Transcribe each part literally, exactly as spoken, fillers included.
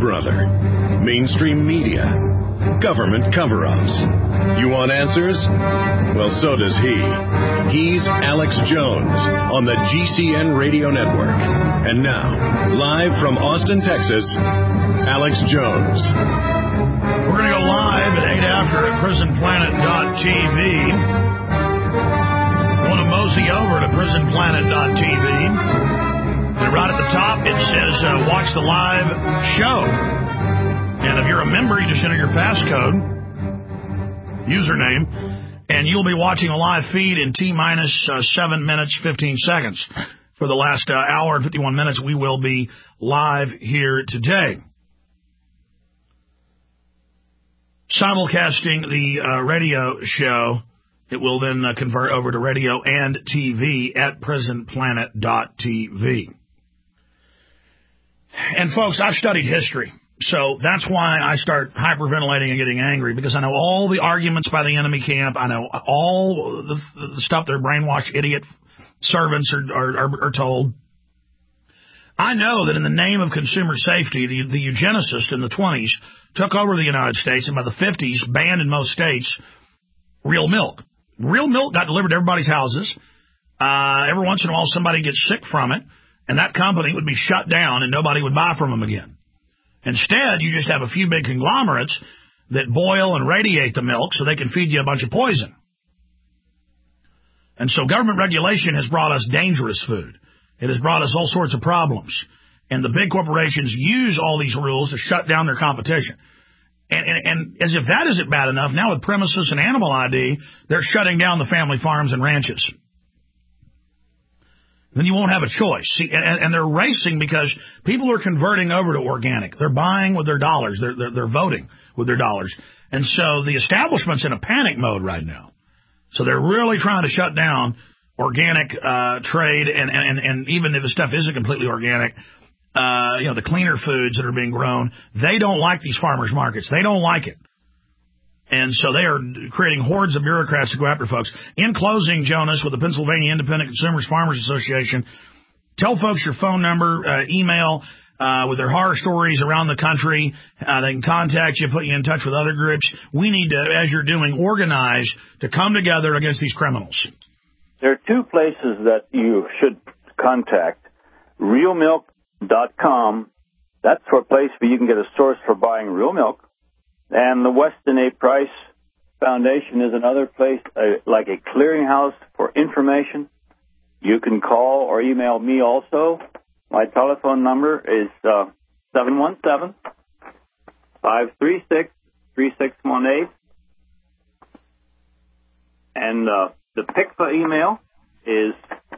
brother. Mainstream media. Government cover-ups. You want answers? Well, so does he. He's Alex Jones on the G C N Radio Network. And now, live from Austin, Texas, Alex Jones. We're going to go live at eight after at prison planet dot t v. Want to mosey over to prison planet dot t v. And right at the top, it says, uh, watch the live show. And if you're a member, you just enter your passcode, username, and you'll be watching a live feed in T-minus uh, seven minutes, fifteen seconds. For the last uh, hour and fifty-one minutes, we will be live here today. Simulcasting the uh, radio show. It will then uh, convert over to radio and T V at prison planet dot t v. And folks, I've studied history. So that's why I start hyperventilating and getting angry, because I know all the arguments by the enemy camp. I know all the, the stuff their brainwashed idiot servants are, are, are, are told. I know that in the name of consumer safety, the, the eugenicists in the twenties took over the United States, and by the fifties banned in most states real milk. Real milk got delivered to everybody's houses. Uh, every once in a while somebody gets sick from it, and that company would be shut down and nobody would buy from them again. Instead, you just have a few big conglomerates that boil and radiate the milk so they can feed you a bunch of poison. And so government regulation has brought us dangerous food. It has brought us all sorts of problems. And the big corporations use all these rules to shut down their competition. And, and, and as if that isn't bad enough, now with premises and animal I D, they're shutting down the family farms and ranches. Then you won't have a choice. See, and, and they're racing because people are converting over to organic. They're buying with their dollars. They're, they're, they're voting with their dollars. And so the establishment's in a panic mode right now. So they're really trying to shut down organic uh, trade. And, and, and even if the stuff isn't completely organic, uh, you know, the cleaner foods that are being grown, they don't like these farmers markets. They don't like it. And so they are creating hordes of bureaucrats to go after folks. In closing, Jonas, with the Pennsylvania Independent Consumers Farmers Association, tell folks your phone number, uh, email, uh, with their horror stories around the country. Uh, they can contact you, put you in touch with other groups. We need to, as you're doing, organize to come together against these criminals. There are two places that you should contact. real milk dot com. That's a place where you can get a source for buying real milk. And the Weston A. Price Foundation is another place, uh, like a clearinghouse for information. You can call or email me also. My telephone number is uh, seven one seven, five three six, three six one eight. And uh, the P I C F A email is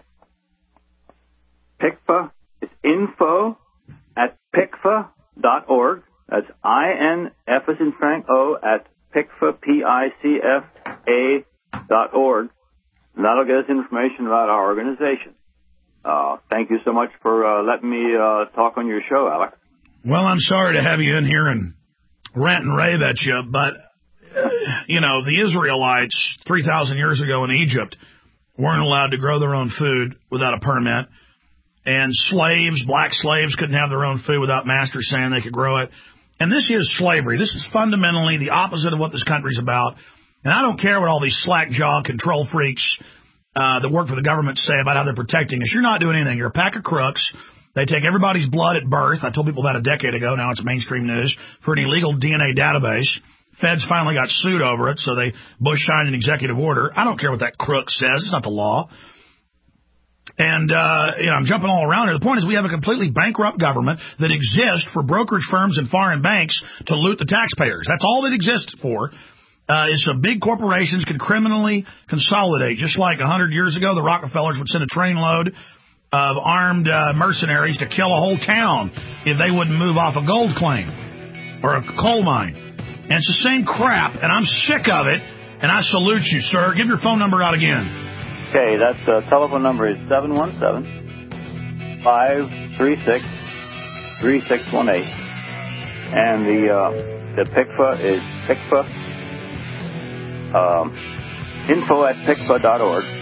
P I C F A, it's info at P I C F A dot org. That's I N F as in Frank O at P I C F A, P I C F A dot org. And that'll get us information about our organization. Uh, thank you so much for uh, letting me uh, talk on your show, Alex. Well, I'm sorry to have you in here and rant and rave at you, but, uh, you know, the Israelites three thousand years ago in Egypt weren't allowed to grow their own food without a permit. And slaves, black slaves, couldn't have their own food without masters saying they could grow it. And this is slavery. This is fundamentally the opposite of what this country's about. And I don't care what all these slack-jawed control freaks uh, that work for the government say about how they're protecting us. You're not doing anything. You're a pack of crooks. They take everybody's blood at birth. I told people that a decade ago. Now it's mainstream news for an illegal D N A database. Feds finally got sued over it, so they Bush signed an executive order. I don't care what that crook says. It's not the law. And, uh, you know, I'm jumping all around here. The point is we have a completely bankrupt government that exists for brokerage firms and foreign banks to loot the taxpayers. That's all it exists for. Uh, is so big corporations can criminally consolidate. Just like a hundred years ago, the Rockefellers would send a trainload of armed uh, mercenaries to kill a whole town if they wouldn't move off a gold claim or a coal mine. And it's the same crap, and I'm sick of it, and I salute you, sir. Give your phone number out again. Okay, that uh, telephone number is seven one seven, five three six, three six one eight. And the uh, the P I C F A is P I C F A, um, info at P I C F A dot org.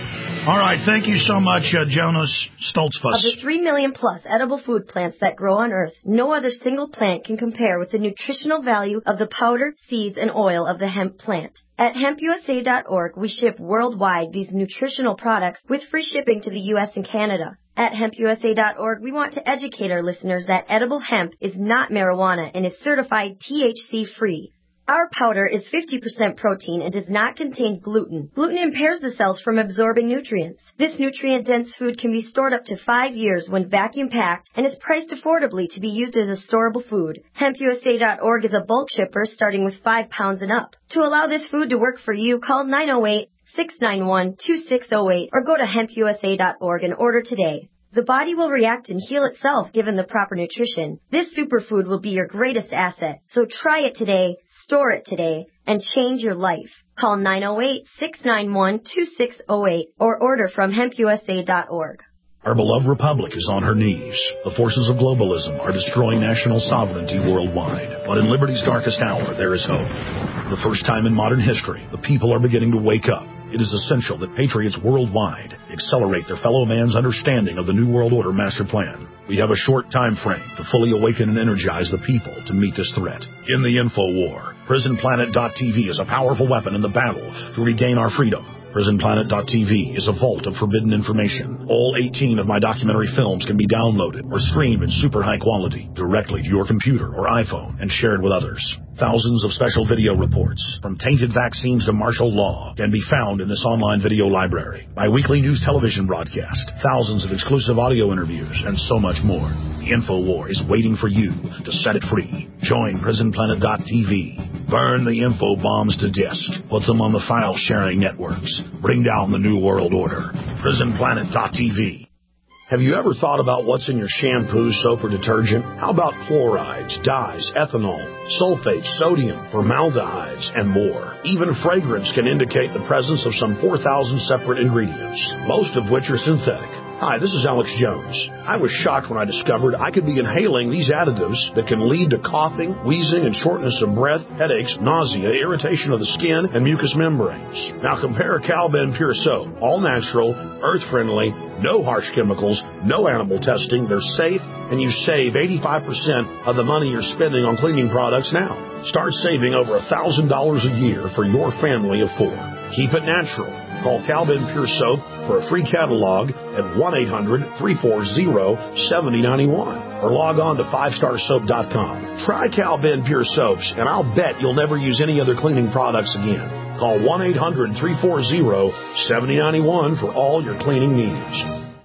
All right, thank you so much, uh, Jonas Stoltzfus. Of the three million plus edible food plants that grow on Earth, no other single plant can compare with the nutritional value of the powder, seeds, and oil of the hemp plant. At hemp U S A dot org, we ship worldwide these nutritional products with free shipping to the U S and Canada. At hemp U S A dot org, we want to educate our listeners that edible hemp is not marijuana and is certified T H C-free. Our powder is fifty percent protein and does not contain gluten. Gluten impairs the cells from absorbing nutrients. This nutrient-dense food can be stored up to five years when vacuum-packed and is priced affordably to be used as a storable food. hemp U S A dot org is a bulk shipper starting with five pounds and up. To allow this food to work for you, call nine oh eight, six nine one, two six oh eight or go to hemp U S A dot org and order today. The body will react and heal itself given the proper nutrition. This superfood will be your greatest asset. So try it today, store it today, and change your life. Call nine oh eight, six nine one, two six oh eight or order from hemp U S A dot org. Our beloved republic is on her knees. The forces of globalism are destroying national sovereignty worldwide. But in liberty's darkest hour, there is hope. For the first time in modern history, the people are beginning to wake up. It is essential that patriots worldwide accelerate their fellow man's understanding of the New World Order master plan. We have a short time frame to fully awaken and energize the people to meet this threat. In the info war, prison planet dot t v is a powerful weapon in the battle to regain our freedom. prison planet dot t v is a vault of forbidden information. All eighteen of my documentary films can be downloaded or streamed in super high quality directly to your computer or iPhone and shared with others. Thousands of special video reports, from tainted vaccines to martial law, can be found in this online video library. My weekly news television broadcast, thousands of exclusive audio interviews, and so much more. The InfoWar is waiting for you to set it free. Join prison planet dot t v. Burn the info bombs to disk. Put them on the file-sharing networks. Bring down the New World Order. prison planet dot t v. Have you ever thought about what's in your shampoo, soap, or detergent? How about fluorides, dyes, ethanol, sulfates, sodium, formaldehydes, and more? Even fragrance can indicate the presence of some four thousand separate ingredients, most of which are synthetic. Hi, this is Alex Jones. I was shocked when I discovered I could be inhaling these additives that can lead to coughing, wheezing, and shortness of breath, headaches, nausea, irritation of the skin, and mucous membranes. Now compare Cal-Ben Pure Soap. All natural, earth-friendly, no harsh chemicals, no animal testing. They're safe, and you save eighty-five percent of the money you're spending on cleaning products now. Start saving over one thousand dollars a year for your family of four. Keep it natural. Call Cal-Ben Pure Soap for a free catalog at one eight hundred, three four zero, seven zero nine one or log on to five star soap dot com. Try Cal-Ben Pure Soaps, and I'll bet you'll never use any other cleaning products again. Call one eight hundred, three four zero, seven zero nine one for all your cleaning needs.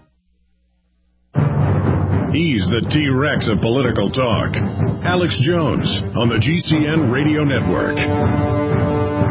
He's the T-Rex of political talk. Alex Jones on the G C N Radio Network.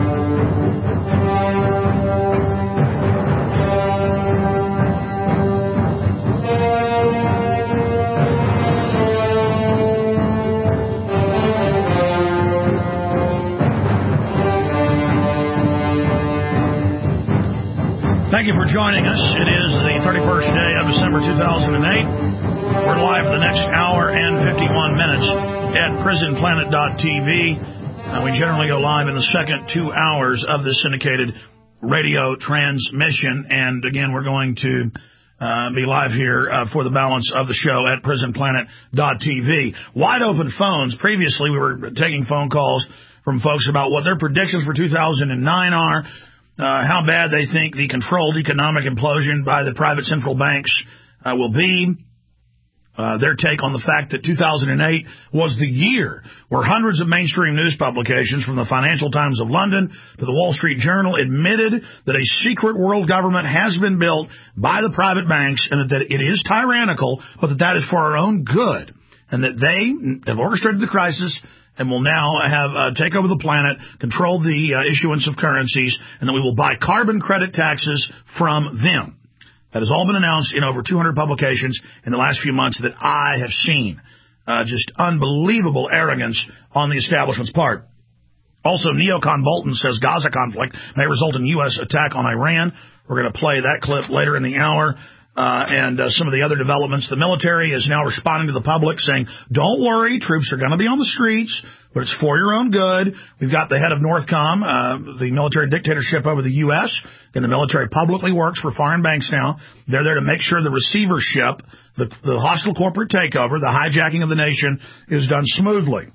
Thank you for joining us. It is the thirty-first day of December two thousand eight. We're live for the next hour and fifty-one minutes at prison planet dot t v. Uh, we generally go live in the second two hours of the syndicated radio transmission. And again, we're going to uh, be live here uh, for the balance of the show at prison planet dot t v. Wide open phones. Previously, we were taking phone calls from folks about what their predictions for two thousand nine are. Uh, how bad they think the controlled economic implosion by the private central banks uh, will be. Uh, their take on the fact that two thousand eight was the year where hundreds of mainstream news publications, from the Financial Times of London to the Wall Street Journal, admitted that a secret world government has been built by the private banks and that it is tyrannical, but that that is for our own good, and that they have orchestrated the crisis and will now have uh, take over the planet, control the uh, issuance of currencies, and that we will buy carbon credit taxes from them. That has all been announced in over two hundred publications in the last few months that I have seen. Uh, just unbelievable arrogance on the establishment's part. Also, Neocon Bolton says Gaza conflict may result in U S attack on Iran. We're going to play that clip later in the hour. uh, and uh, some of the other developments. The military is now responding to the public saying, don't worry, troops are going to be on the streets, but it's for your own good. We've got the head of Northcom, uh, the military dictatorship over the U S, and the military publicly works for foreign banks now. They're there to make sure the receivership, the, the hostile corporate takeover, the hijacking of the nation is done smoothly.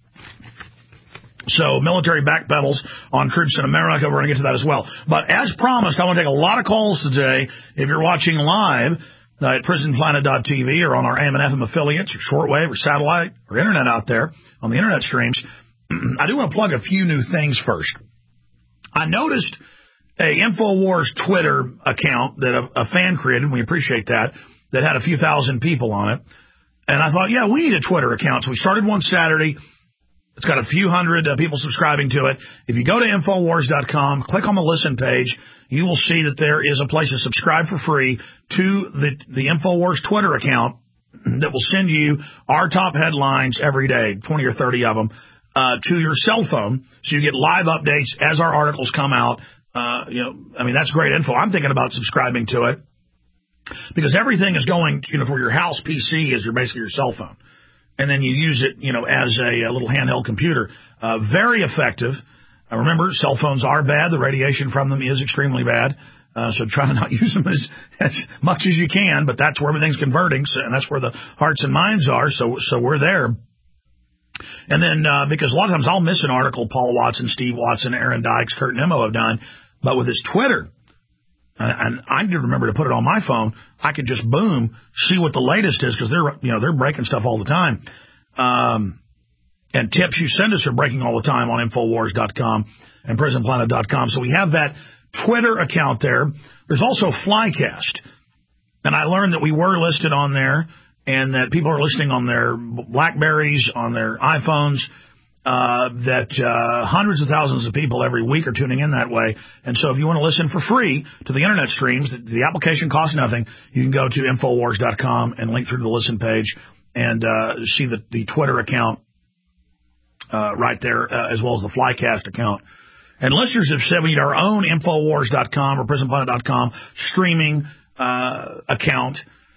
So military backpedals on troops in America. We're going to get to that as well. But as promised, I want to take a lot of calls today. If you're watching live uh, at prison planet dot t v or on our A M and F M affiliates or shortwave or satellite or internet out there on the internet streams, I do want to plug a few new things first. I noticed a InfoWars Twitter account that a, a fan created, and we appreciate that, that had a few thousand people on it. And I thought, yeah, we need a Twitter account. So we started one Saturday. It's got a few hundred uh, people subscribing to it. If you go to InfoWars dot com, click on the listen page, you will see that there is a place to subscribe for free to the, the InfoWars Twitter account that will send you our top headlines every day, twenty or thirty of them, uh, to your cell phone. So you get live updates as our articles come out. Uh, you know, I mean, that's great info. I'm thinking about subscribing to it because everything is going, you know, for your house P C is your basically your cell phone. And then you use it, you know, as a, a little handheld computer. Uh, very effective. Uh, remember, cell phones are bad. The radiation from them is extremely bad. Uh, so try to not use them as, as much as you can, but that's where everything's converting, so, and that's where the hearts and minds are, so so we're there. And then, uh, because a lot of times I'll miss an article Paul Watson, Steve Watson, Aaron Dykes, Kurt Nimmo have done, but with his Twitter, and I need to remember to put it on my phone. I could just, boom, see what the latest is because they're, you know, they're breaking stuff all the time. Um, and tips you send us are breaking all the time on InfoWars dot com and prison planet dot com. So we have that Twitter account there. There's also Flycast. And I learned that we were listed on there and that people are listening on their Blackberries, on their iPhones. Uh, that uh, hundreds of thousands of people every week are tuning in that way. And so if you want to listen for free to the internet streams, the, the application costs nothing. You can go to InfoWars dot com and link through to the listen page and uh, see the, the Twitter account uh, right there, uh, as well as the Flycast account. And listeners have said we need our own InfoWars dot com or prison planet dot com streaming uh, account.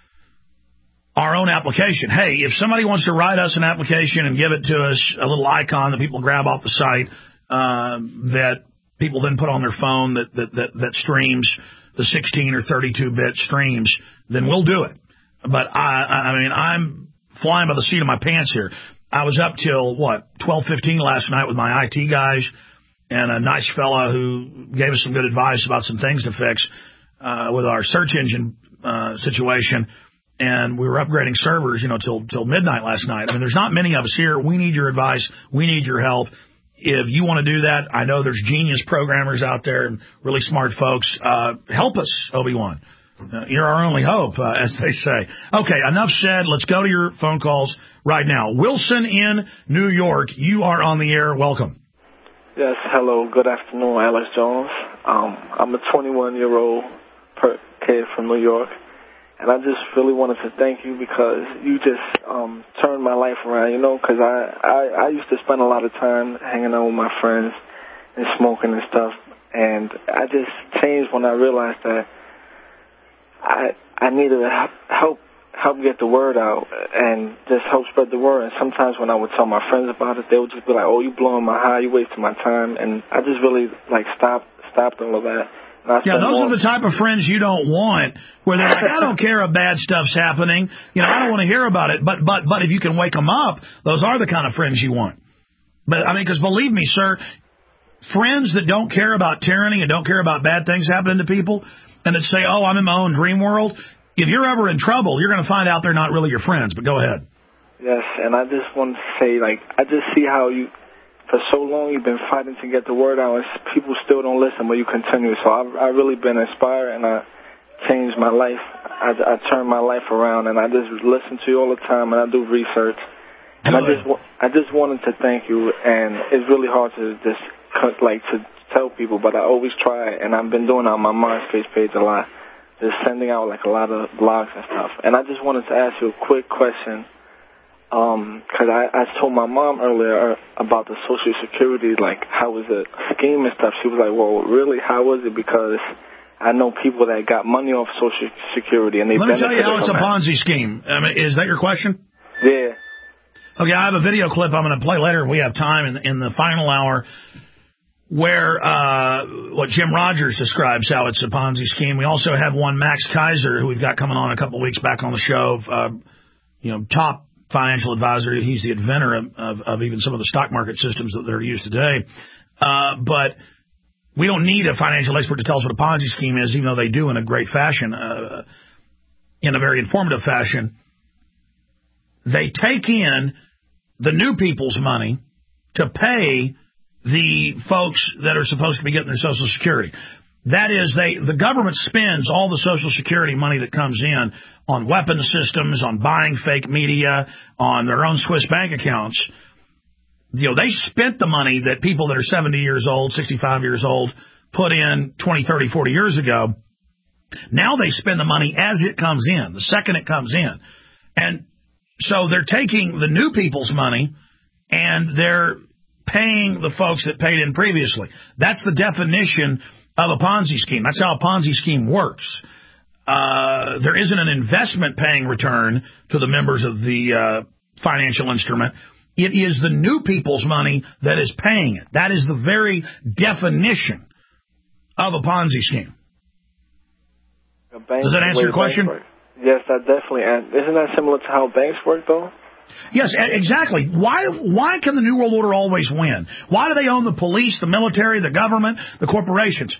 Our own application. Hey, if somebody wants to write us an application and give it to us, a little icon that people grab off the site uh, that people then put on their phone that, that, that, that streams the sixteen or thirty-two bit streams, then we'll do it. But, I, I mean, I'm flying by the seat of my pants here. I was up till, what, twelve fifteen last night with my I T guys and a nice fella who gave us some good advice about some things to fix uh, with our search engine uh, situation. And we were upgrading servers, you know, till till midnight last night. I mean, there's not many of us here. We need your advice. We need your help. If you want to do that, I know there's genius programmers out there and really smart folks. Uh, help us, Obi-Wan. Uh, you're our only hope, uh, as they say. Okay, enough said. Let's go to your phone calls right now. Wilson in New York, you are on the air. Welcome. Yes, hello. Good afternoon, Alex Jones. Um, I'm a twenty-one-year-old kid from New York. And I just really wanted to thank you because you just um, turned my life around, you know, because I, I, I used to spend a lot of time hanging out with my friends and smoking and stuff. And I just changed when I realized that I I needed to help help get the word out and just help spread the word. And sometimes when I would tell my friends about it, they would just be like, oh, you blowing my high, you wasting my time. And I just really, like, stopped, stopped all of that. Yeah, those are the type of friends you don't want, where they're like, I don't care if bad stuff's happening. You know, I don't want to hear about it. But but but if you can wake them up, those are the kind of friends you want. But, I mean, because believe me, sir, friends that don't care about tyranny and don't care about bad things happening to people and that say, oh, I'm in my own dream world, if you're ever in trouble, you're going to find out they're not really your friends. But go ahead. Yes, and I just want to say, like, I just see how you... For so long, you've been fighting to get the word out, and people still don't listen, but you continue. So I've, I've really been inspired, and I changed my life. I, I turned my life around, and I just listen to you all the time, and I do research. And Good. I just I just wanted to thank you, and it's really hard to just like to tell people, but I always try, and I've been doing it on my MySpace page a lot, just sending out like a lot of blogs and stuff. And I just wanted to ask you a quick question. Um, cause I, I told my mom earlier about the Social Security, like how was the scheme and stuff. She was like, well, really, how was it? Because I know people that got money off Social Security, and they Let me tell you how it's a that. Ponzi scheme. I mean, is that your question? Yeah. Okay, I have a video clip I'm going to play later if we have time in the, in the final hour where uh, what Jim Rogers describes how it's a Ponzi scheme. We also have one, Max Kaiser, who we've got coming on a couple of weeks back on the show, uh, you know, top financial advisor. He's the inventor of, of, of even some of the stock market systems that are used today. Uh, but we don't need a financial expert to tell us what a Ponzi scheme is, even though they do in a great fashion, uh, in a very informative fashion. They take in the new people's money to pay the folks that are supposed to be getting their Social Security. That is, they the government spends all the Social Security money that comes in on weapons systems, on buying fake media, on their own Swiss bank accounts. You know, they spent the money that people that are seventy years old, sixty-five years old, put in twenty, thirty, forty years ago. Now they spend the money as it comes in, the second it comes in. And so they're taking the new people's money and they're paying the folks that paid in previously. That's the definition of a Ponzi scheme. That's how a Ponzi scheme works. Uh, there isn't an investment paying return to the members of the uh, financial instrument. It is the new people's money that is paying it. That is the very definition of a Ponzi scheme. Does that answer your question? Yes, that definitely. And isn't that similar to how banks work, though? Yes, exactly. Why why can the New World Order always win? Why do they own the police, the military, the government, the corporations?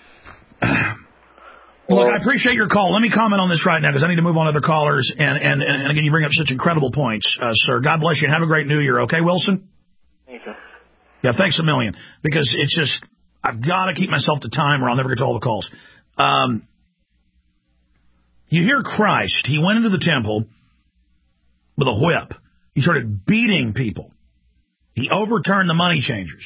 Look, I appreciate your call. Let me comment on this right now because I need to move on to other callers. And, and, and again, you bring up such incredible points, uh, sir. God bless you and have a great New Year. Okay, Wilson? Thank you. Yeah, thanks a million. Because it's just, I've got to keep myself to time or I'll never get to all the calls. Um, you hear Christ. He went into the temple with a whip. He started beating people. He overturned the money changers.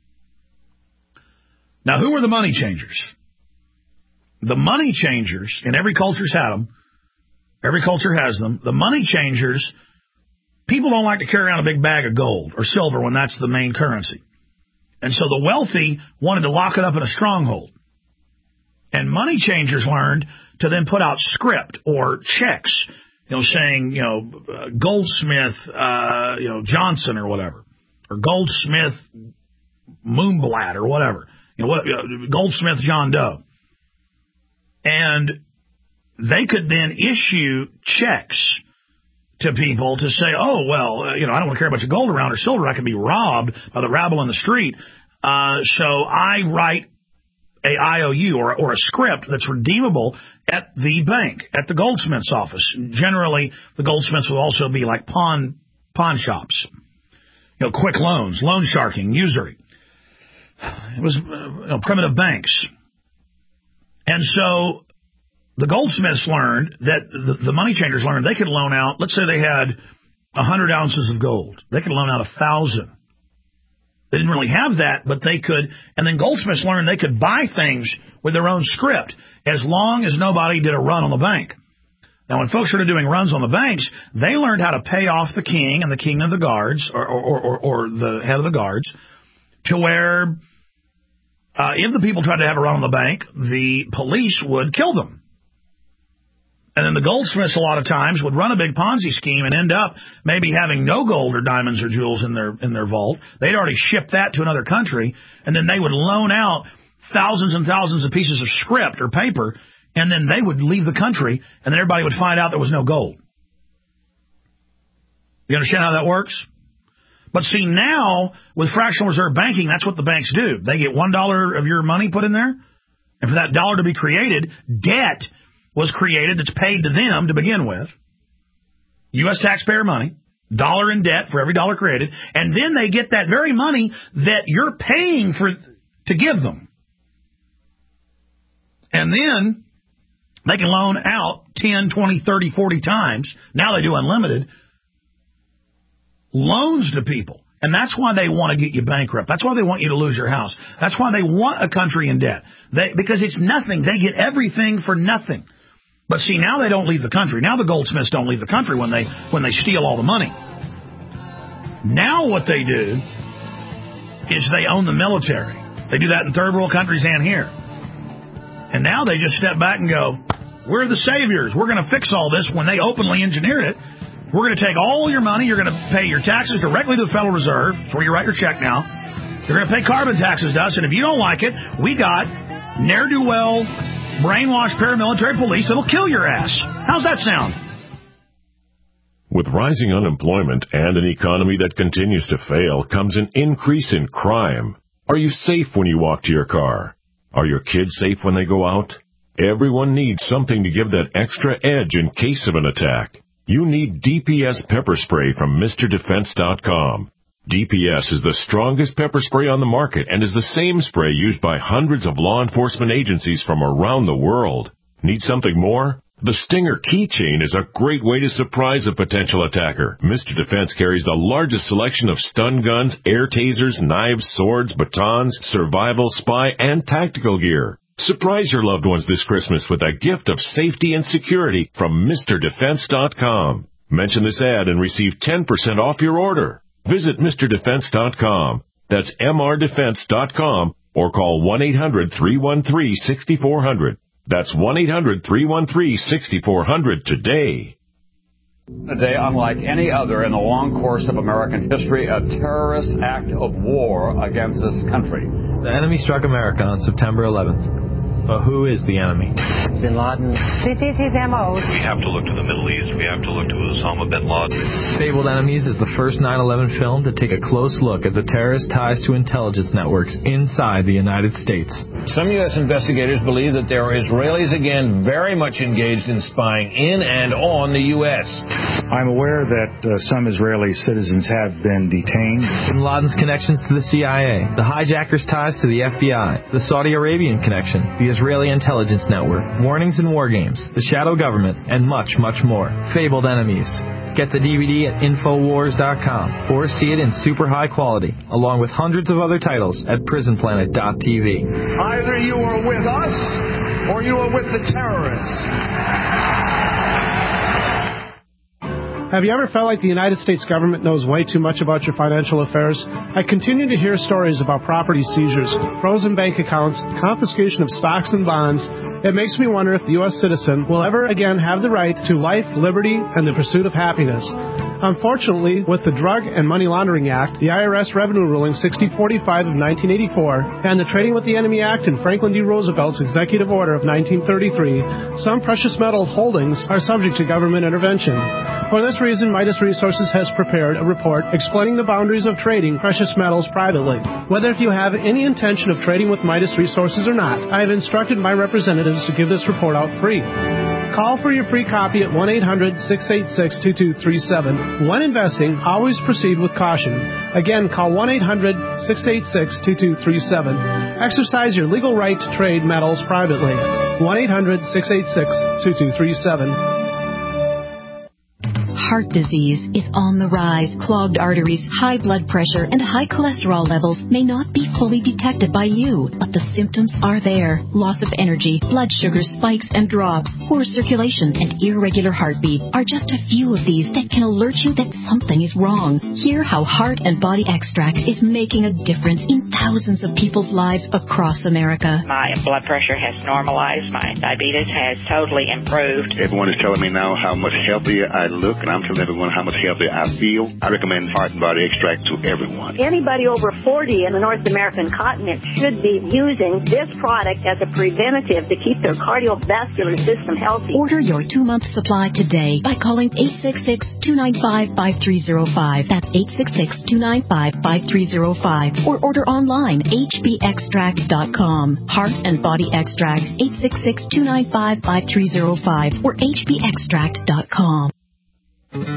Now, who are the money changers? The money changers, and every culture's had them, every culture has them, the money changers, people don't like to carry around a big bag of gold or silver when that's the main currency. And so the wealthy wanted to lock it up in a stronghold. And money changers learned to then put out script or checks, you know, saying, you know, uh, Goldsmith, uh, you know, Johnson or whatever, or Goldsmith Moonblatt or whatever, you know, what, you know, Goldsmith John Doe. And they could then issue checks to people to say, oh, well, uh, you know, I don't want to carry a bunch of gold around or silver. I could be robbed by the rabble in the street. Uh, so I write a I O U or, or a script that's redeemable at the bank, at the goldsmith's office. Generally, the goldsmiths will also be like pawn pawn shops, you know, quick loans, loan sharking, usury. It was uh, you know, primitive banks. And so the goldsmiths learned that the, the money changers learned they could loan out, let's say they had one hundred ounces of gold. They could loan out one thousand. They didn't really have that, but they could. And then goldsmiths learned they could buy things with their own script as long as nobody did a run on the bank. Now, when folks started doing runs on the banks, they learned how to pay off the king and the king of the guards or, or, or, or the head of the guards to where uh, if the people tried to have a run on the bank, the police would kill them. And then the goldsmiths a lot of times would run a big Ponzi scheme and end up maybe having no gold or diamonds or jewels in their in their vault. They'd already shipped that to another country, and then they would loan out thousands and thousands of pieces of script or paper, and then they would leave the country, and then everybody would find out there was no gold. You understand how that works? But see, now, with fractional reserve banking, that's what the banks do. They get one dollar of your money put in there, and for that dollar to be created, debt was created that's paid to them to begin with. U S taxpayer money, dollar in debt for every dollar created, and then they get that very money that you're paying for to give them. And then they can loan out ten, twenty, thirty, forty times. Now they do unlimited loans to people. And that's why they want to get you bankrupt. That's why they want you to lose your house. That's why they want a country in debt. They, because it's nothing. They get everything for nothing. But see, now they don't leave the country. Now the goldsmiths don't leave the country when they when they steal all the money. Now what they do is they own the military. They do that in third world countries and here. And now they just step back and go, we're the saviors. We're going to fix all this when they openly engineered it. We're going to take all your money. You're going to pay your taxes directly to the Federal Reserve. That's where you write your check now. You're going to pay carbon taxes to us. And if you don't like it, we got ne'er-do-well, brainwashed paramilitary police that'll kill your ass. How's that sound? With rising unemployment and an economy that continues to fail comes an increase in crime. Are you safe when you walk to your car? Are your kids safe when they go out? Everyone needs something to give that extra edge in case of an attack. You need D P S pepper spray from Mister Defense dot com. D P S is the strongest pepper spray on the market and is the same spray used by hundreds of law enforcement agencies from around the world. Need something more? The Stinger keychain is a great way to surprise a potential attacker. Mister Defense carries the largest selection of stun guns, air tasers, knives, swords, batons, survival, spy, and tactical gear. Surprise your loved ones this Christmas with a gift of safety and security from Mister Defense dot com. Mention this ad and receive ten percent off your order. Visit Mister Defense dot com. That's M R Defense dot com or call one eight hundred three one three six four zero zero. That's one eight hundred three one three six four zero zero today. A day unlike any other in the long course of American history, a terrorist act of war against this country. The enemy struck America on September eleventh. But who is the enemy? Bin Laden. This is his M O. We have to look to the Middle East. We have to look to Osama bin Laden. Fabled Enemies is the first nine eleven film to take a close look at the terrorist ties to intelligence networks inside the United States. Some U S investigators believe that there are Israelis again very much engaged in spying in and on the U S. I'm aware that uh, some Israeli citizens have been detained. Bin Laden's connections to the C I A, the hijackers' ties to the F B I, the Saudi Arabian connection, the Israeli intelligence network, warnings and war games, the shadow government, and much, much more. Fabled Enemies. Get the D V D at Infowars dot com or see it in super high quality, along with hundreds of other titles at Prison Planet dot T V. Either you are with us or you are with the terrorists. Have you ever felt like the United States government knows way too much about your financial affairs? I continue to hear stories about property seizures, frozen bank accounts, confiscation of stocks and bonds. It makes me wonder if the U S citizen will ever again have the right to life, liberty, and the pursuit of happiness. Unfortunately, with the Drug and Money Laundering Act, the I R S Revenue Ruling sixty forty-five of nineteen eighty-four, and the Trading with the Enemy Act and Franklin D. Roosevelt's Executive Order of nineteen thirty-three, some precious metal holdings are subject to government intervention. For this reason, Midas Resources has prepared a report explaining the boundaries of trading precious metals privately. Whether if you have any intention of trading with Midas Resources or not, I have instructed my representatives to give this report out free. Call for your free copy at one eight hundred six eight six two two three seven. When investing, always proceed with caution. Again, call one eight hundred six eight six two two three seven. Exercise your legal right to trade metals privately. one eight hundred six eight six two two three seven. Heart disease is on the rise. Clogged arteries, high blood pressure, and high cholesterol levels may not be fully detected by you, but the symptoms are there. Loss of energy, blood sugar spikes and drops, poor circulation, and irregular heartbeat are just a few of these that can alert you that something is wrong. Hear how Heart and Body Extract is making a difference in thousands of people's lives across America. My blood pressure has normalized. My diabetes has totally improved. Everyone is telling me now how much healthier I look, and I'm telling everyone how much healthier I feel. I recommend Heart and Body Extract to everyone. Anybody over forty in the North American continent should be using this product as a preventative to keep their cardiovascular system healthy. Order your two-month supply today by calling eight six six, two nine five, five three zero five. That's eight six six, two nine five, five three zero five. Or order online, H B extract dot com. Heart and Body Extract, eight six six, two nine five, five three zero five or H B extract dot com. Oh, who's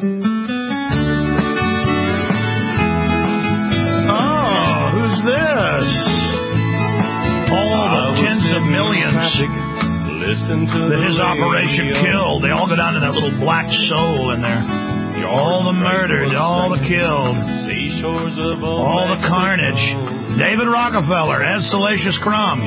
this? All the tens of millions that his operation killed. They all go down to that little black soul in there. All the murdered, all the killed, all the carnage. David Rockefeller as Salacious Crumb.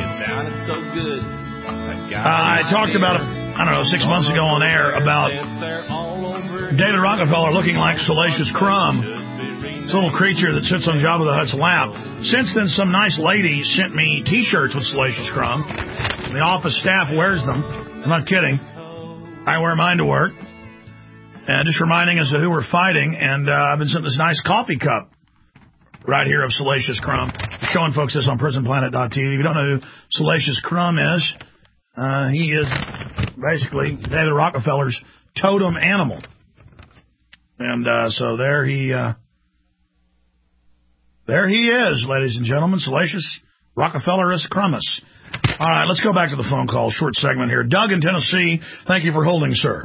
Uh, I talked about, I don't know, six months ago on air about David Rockefeller looking like Salacious Crumb. This little creature that sits on Jabba the Hutt's lap. Since then, some nice lady sent me T-shirts with Salacious Crumb. The office staff wears them. I'm not kidding. I wear mine to work. And just reminding us of who we're fighting. And uh, I've been sent this nice coffee cup right here of Salacious Crumb. I'm showing folks this on prison planet dot t v. If you don't know who Salacious Crumb is, uh, he is basically David Rockefeller's totem animal. And uh, so there he, uh, there he is, ladies and gentlemen, Salacious Rockefellerus Crummus. All right, let's go back to the phone call. Short segment here. Doug in Tennessee, thank you for holding, sir.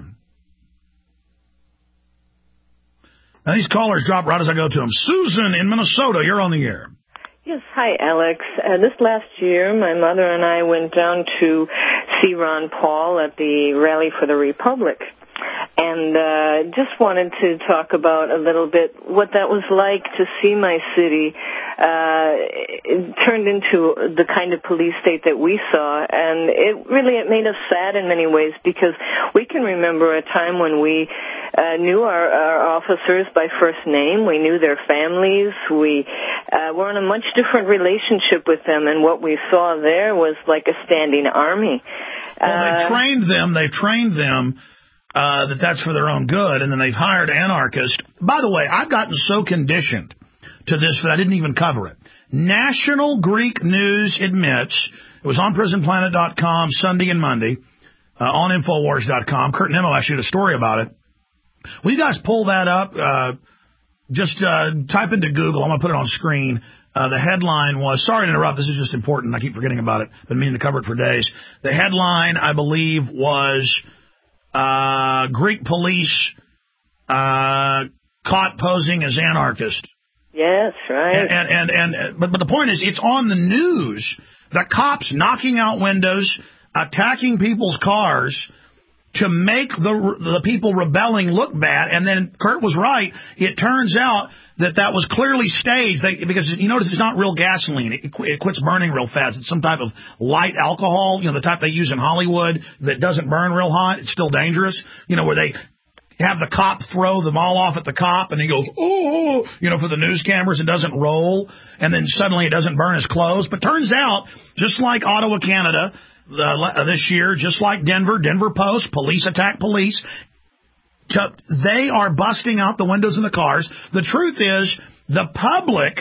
Now, these callers drop right as I go to them. Susan in Minnesota, you're on the air. Yes, hi, Alex. Uh, this last year, my mother and I went down to see Ron Paul at the Rally for the Republic. And uh just wanted to talk about a little bit what that was like to see my city uh it turned into the kind of police state that we saw. And it really, it made us sad in many ways, because we can remember a time when we uh knew our, our officers by first name. We knew their families. We uh were in a much different relationship with them, and what we saw there was like a standing army. Well, they uh, trained them. They've trained them Uh, that that's for their own good, and then they've hired anarchists. By the way, I've gotten so conditioned to this that I didn't even cover it. National Greek News admits, it was on prison planet dot com Sunday and Monday, uh, on infowars dot com. Kurt Nemo actually did a story about it. Will you guys pull that up? Uh, just uh, type into Google. I'm going to put it on screen. Uh, the headline was, sorry to interrupt, this is just important. I keep forgetting about it. Been meaning to cover it for days. The headline, I believe, was... Uh, Greek police uh, caught posing as anarchists. Yes, right. And, and, and, and but, but the point is, it's on the news. The cops knocking out windows, attacking people's cars to make the the people rebelling look bad. And then Kurt was right. It turns out that that was clearly staged, they, because you notice it's not real gasoline. It, it quits burning real fast. It's some type of light alcohol, you know, the type they use in Hollywood that doesn't burn real hot. It's still dangerous, you know, where they have the cop throw them all off at the cop, and he goes, oh, you know, for the news cameras, it doesn't roll, and then suddenly it doesn't burn his clothes. But turns out, just like Ottawa, Canada, uh, this year, just like Denver, Denver Post, police attack police, to, they are busting out the windows in the cars. The truth is, the public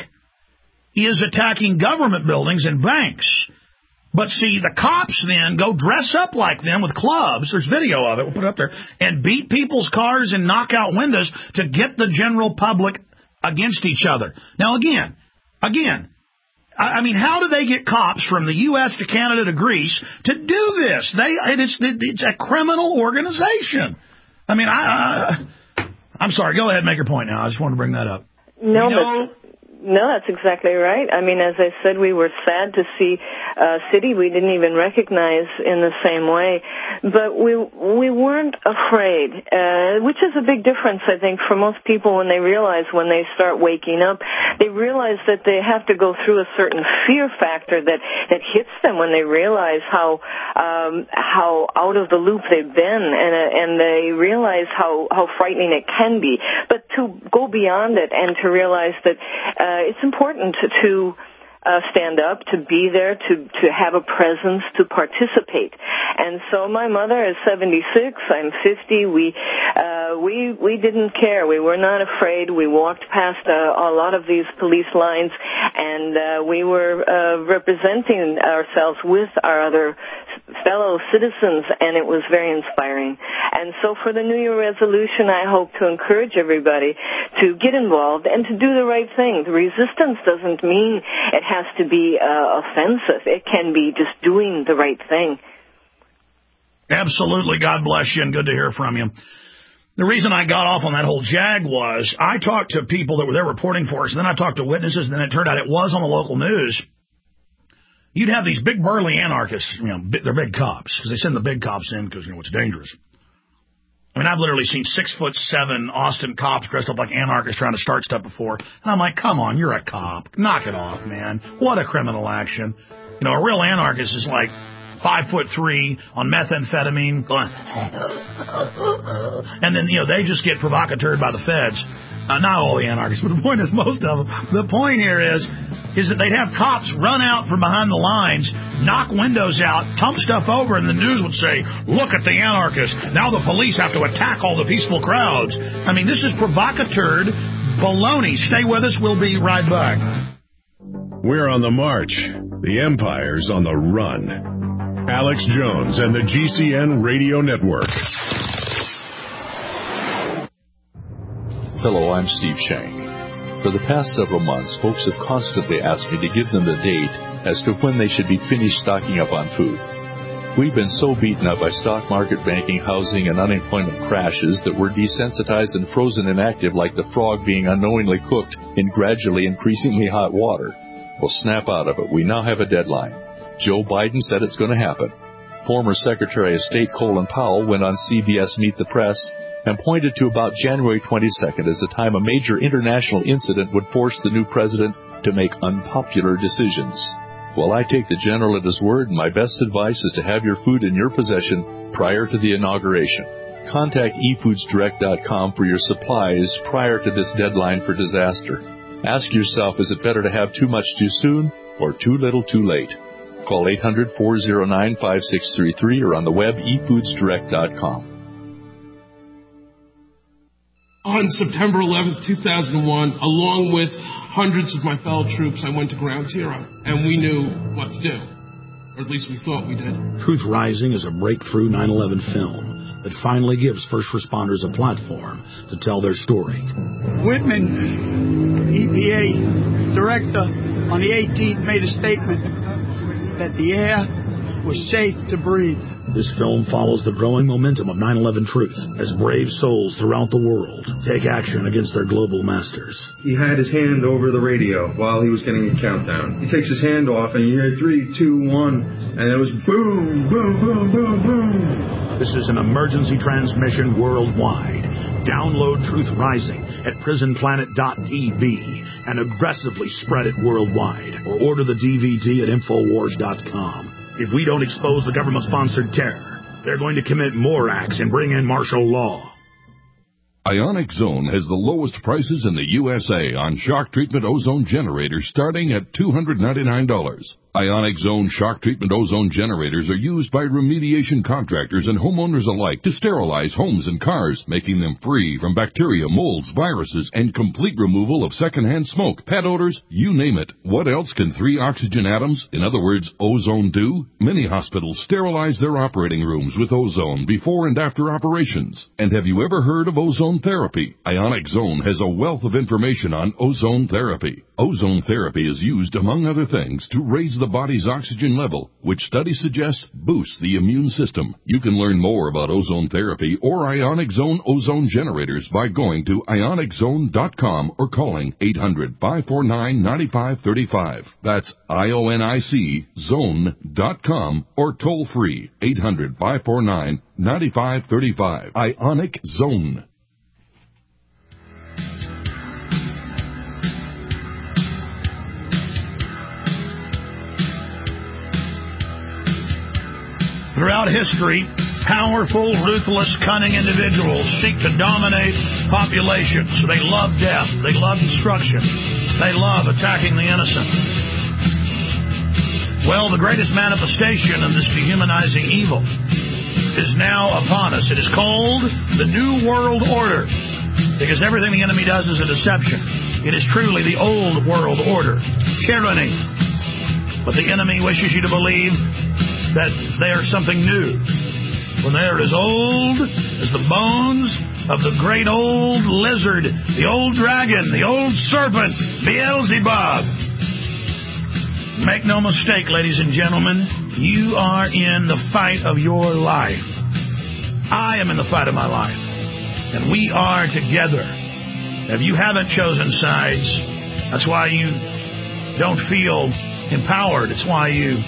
is attacking government buildings and banks. But see, the cops then go dress up like them with clubs. There's video of it. We'll put it up there. And beat people's cars and knock out windows to get the general public against each other. Now, again, again, I mean, how do they get cops from the U S to Canada to Greece to do this? They it's, it's a criminal organization. I mean, I, I, I'm sorry. Go ahead and make your point now. I just wanted to bring that up. No, you know, but... No, that's exactly right. I mean, as I said, we were sad to see a city we didn't even recognize in the same way, but we we weren't afraid, uh, which is a big difference, I think, for most people when they realize, when they start waking up, they realize that they have to go through a certain fear factor that, that hits them when they realize how um, how out of the loop they've been, and uh, and they realize how, how frightening it can be. But to go beyond it and to realize that uh, Uh, it's important to, to uh, stand up, to be there, to, to have a presence, to participate. And so my mother is seventy-six, I'm fifty. We uh, we we didn't care. We were not afraid. We walked past uh, a lot of these police lines, and uh, we were uh, representing ourselves with our other fellow citizens, and it was very inspiring. And so for the New Year resolution, I hope to encourage everybody to get involved and to do the right thing. The resistance doesn't mean it has to be uh, offensive. It can be just doing the right thing. Absolutely. God bless you, and good to hear from you. The reason I got off on that whole jag was I talked to people that were there reporting for us, and then I talked to witnesses, and then it turned out it was on the local news. You'd have these big burly anarchists, you know, they're big cops, because they send the big cops in because, you know, it's dangerous. I mean, I've literally seen six foot seven Austin cops dressed up like anarchists trying to start stuff before. And I'm like, come on, you're a cop. Knock it off, man. What a criminal action. You know, a real anarchist is like five foot three on methamphetamine. Going, and then, you know, they just get provocateured by the feds. Uh, not all the anarchists, but the point is most of them. The point here is, is that they'd have cops run out from behind the lines, knock windows out, tump stuff over, and the news would say, look at the anarchists. Now the police have to attack all the peaceful crowds. I mean, this is provocateur baloney. Stay with us. We'll be right back. We're on the march. The empire's on the run. Alex Jones and the G C N Radio Network. Hello, I'm Steve Shank. For the past several months, folks have constantly asked me to give them the date as to when they should be finished stocking up on food. We've been so beaten up by stock market, banking, housing, and unemployment crashes that we're desensitized and frozen inactive like the frog being unknowingly cooked in gradually increasingly hot water. Well, snap out of it. We now have a deadline. Joe Biden said it's going to happen. Former Secretary of State Colin Powell went on C B S Meet the Press and pointed to about January twenty-second as the time a major international incident would force the new president to make unpopular decisions. Well, I take the general at his word, and my best advice is to have your food in your possession prior to the inauguration. Contact e foods direct dot com for your supplies prior to this deadline for disaster. Ask yourself, is it better to have too much too soon or too little too late? Call eight hundred, four oh nine, five six three three or on the web e foods direct dot com. On September eleventh, two thousand one, along with hundreds of my fellow troops, I went to Ground Zero, and we knew what to do. Or at least we thought we did. Truth Rising is a breakthrough nine eleven film that finally gives first responders a platform to tell their story. Whitman, E P A director, on the eighteenth made a statement that the air was safe to breathe. This film follows the growing momentum of nine eleven truth as brave souls throughout the world take action against their global masters. He had his hand over the radio while he was getting a countdown. He takes his hand off and you hear three, two, one, and it was boom, boom, boom, boom, boom. This is an emergency transmission worldwide. Download Truth Rising at prison planet dot t v and aggressively spread it worldwide, or order the D V D at infowars dot com. If we don't expose the government-sponsored terror, they're going to commit more acts and bring in martial law. Ionic Zone has the lowest prices in the U S A on shock treatment ozone generators starting at two hundred ninety-nine dollars. Ionic Zone shock treatment ozone generators are used by remediation contractors and homeowners alike to sterilize homes and cars, making them free from bacteria, molds, viruses, and complete removal of secondhand smoke, pet odors, you name it. What else can three oxygen atoms, in other words, ozone, do? Many hospitals sterilize their operating rooms with ozone before and after operations. And have you ever heard of ozone therapy? Ionic Zone has a wealth of information on ozone therapy. Ozone therapy is used, among other things, to raise the body's oxygen level, which studies suggest boosts the immune system. You can learn more about ozone therapy or Ionic Zone ozone generators by going to ionic zone dot com or calling eight hundred, five four nine, nine five three five. That's I O N I C zone dot com or toll free eight hundred, five four nine, nine five three five. Ionic Zone. Throughout history, powerful, ruthless, cunning individuals seek to dominate populations. They love death. They love destruction. They love attacking the innocent. Well, the greatest manifestation of this dehumanizing evil is now upon us. It is called the New World Order, because everything the enemy does is a deception. It is truly the old world order, tyranny. But the enemy wishes you to believe that they are something new, when they are as old as the bones of the great old lizard, the old dragon, the old serpent, Beelzebub. Make no mistake, ladies and gentlemen, you are in the fight of your life. I am in the fight of my life, and we are together. If you haven't chosen sides, that's why you don't feel empowered. It's why you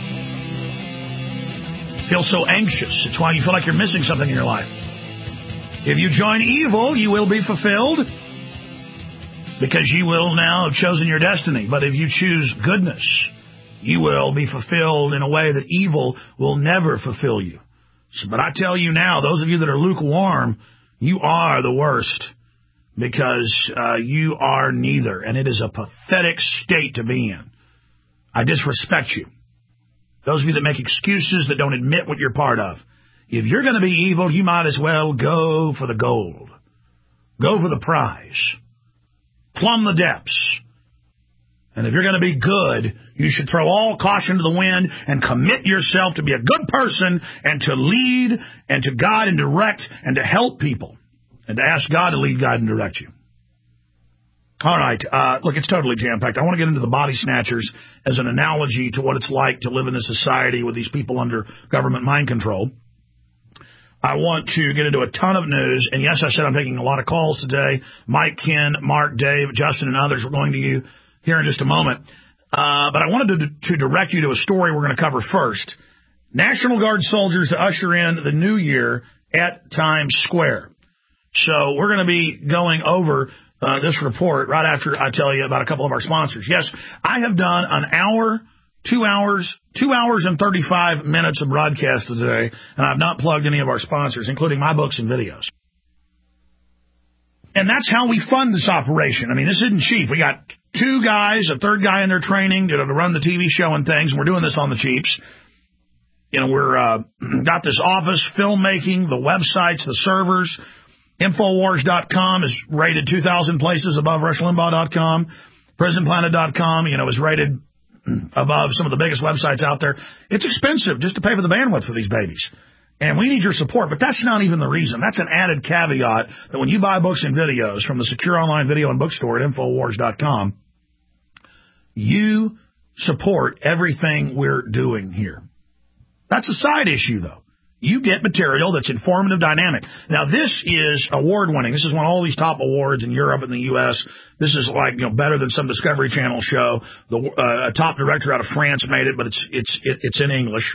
feel so anxious. It's why you feel like you're missing something in your life. If you join evil, you will be fulfilled, because you will now have chosen your destiny. But if you choose goodness, you will be fulfilled in a way that evil will never fulfill you. So, but I tell you now, those of you that are lukewarm, you are the worst, because uh, you are neither, and it is a pathetic state to be in. I disrespect you. Those of you that make excuses, that don't admit what you're part of. If you're going to be evil, you might as well go for the gold. Go for the prize. Plumb the depths. And if you're going to be good, you should throw all caution to the wind and commit yourself to be a good person and to lead and to guide and direct and to help people and to ask God to lead, guide, and direct you. All right. Uh, look, it's totally jam-packed. I want to get into the body snatchers as an analogy to what it's like to live in a society with these people under government mind control. I want to get into a ton of news. And yes, I said I'm taking a lot of calls today. Mike, Ken, Mark, Dave, Justin, and others. We're going to you here in just a moment. Uh, but I wanted to, to direct you to a story we're going to cover first. National Guard soldiers to usher in the new year at Times Square. So we're going to be going over uh, this report right after I tell you about a couple of our sponsors. Yes, I have done an hour, two hours, two hours and thirty-five minutes of broadcast today, and I've not plugged any of our sponsors, including my books and videos. And that's how we fund this operation. I mean, this isn't cheap. We got two guys, a third guy in their training to, to run the T V show and things, and we're doing this on the cheaps. You know, we're uh, got this office, filmmaking, the websites, the servers. Infowars dot com is rated two thousand places above Rush Limbaugh dot com. Prison Planet dot com, you know, is rated above some of the biggest websites out there. It's expensive just to pay for the bandwidth for these babies. And we need your support, but that's not even the reason. That's an added caveat that when you buy books and videos from the secure online video and bookstore at Infowars dot com, you support everything we're doing here. That's a side issue, though. You get material that's informative, dynamic. Now, this is award-winning. This has won all these top awards in Europe and the U S This is like, you know, better than some Discovery Channel show. The uh, a top director out of France made it, but it's it's it, it's in English.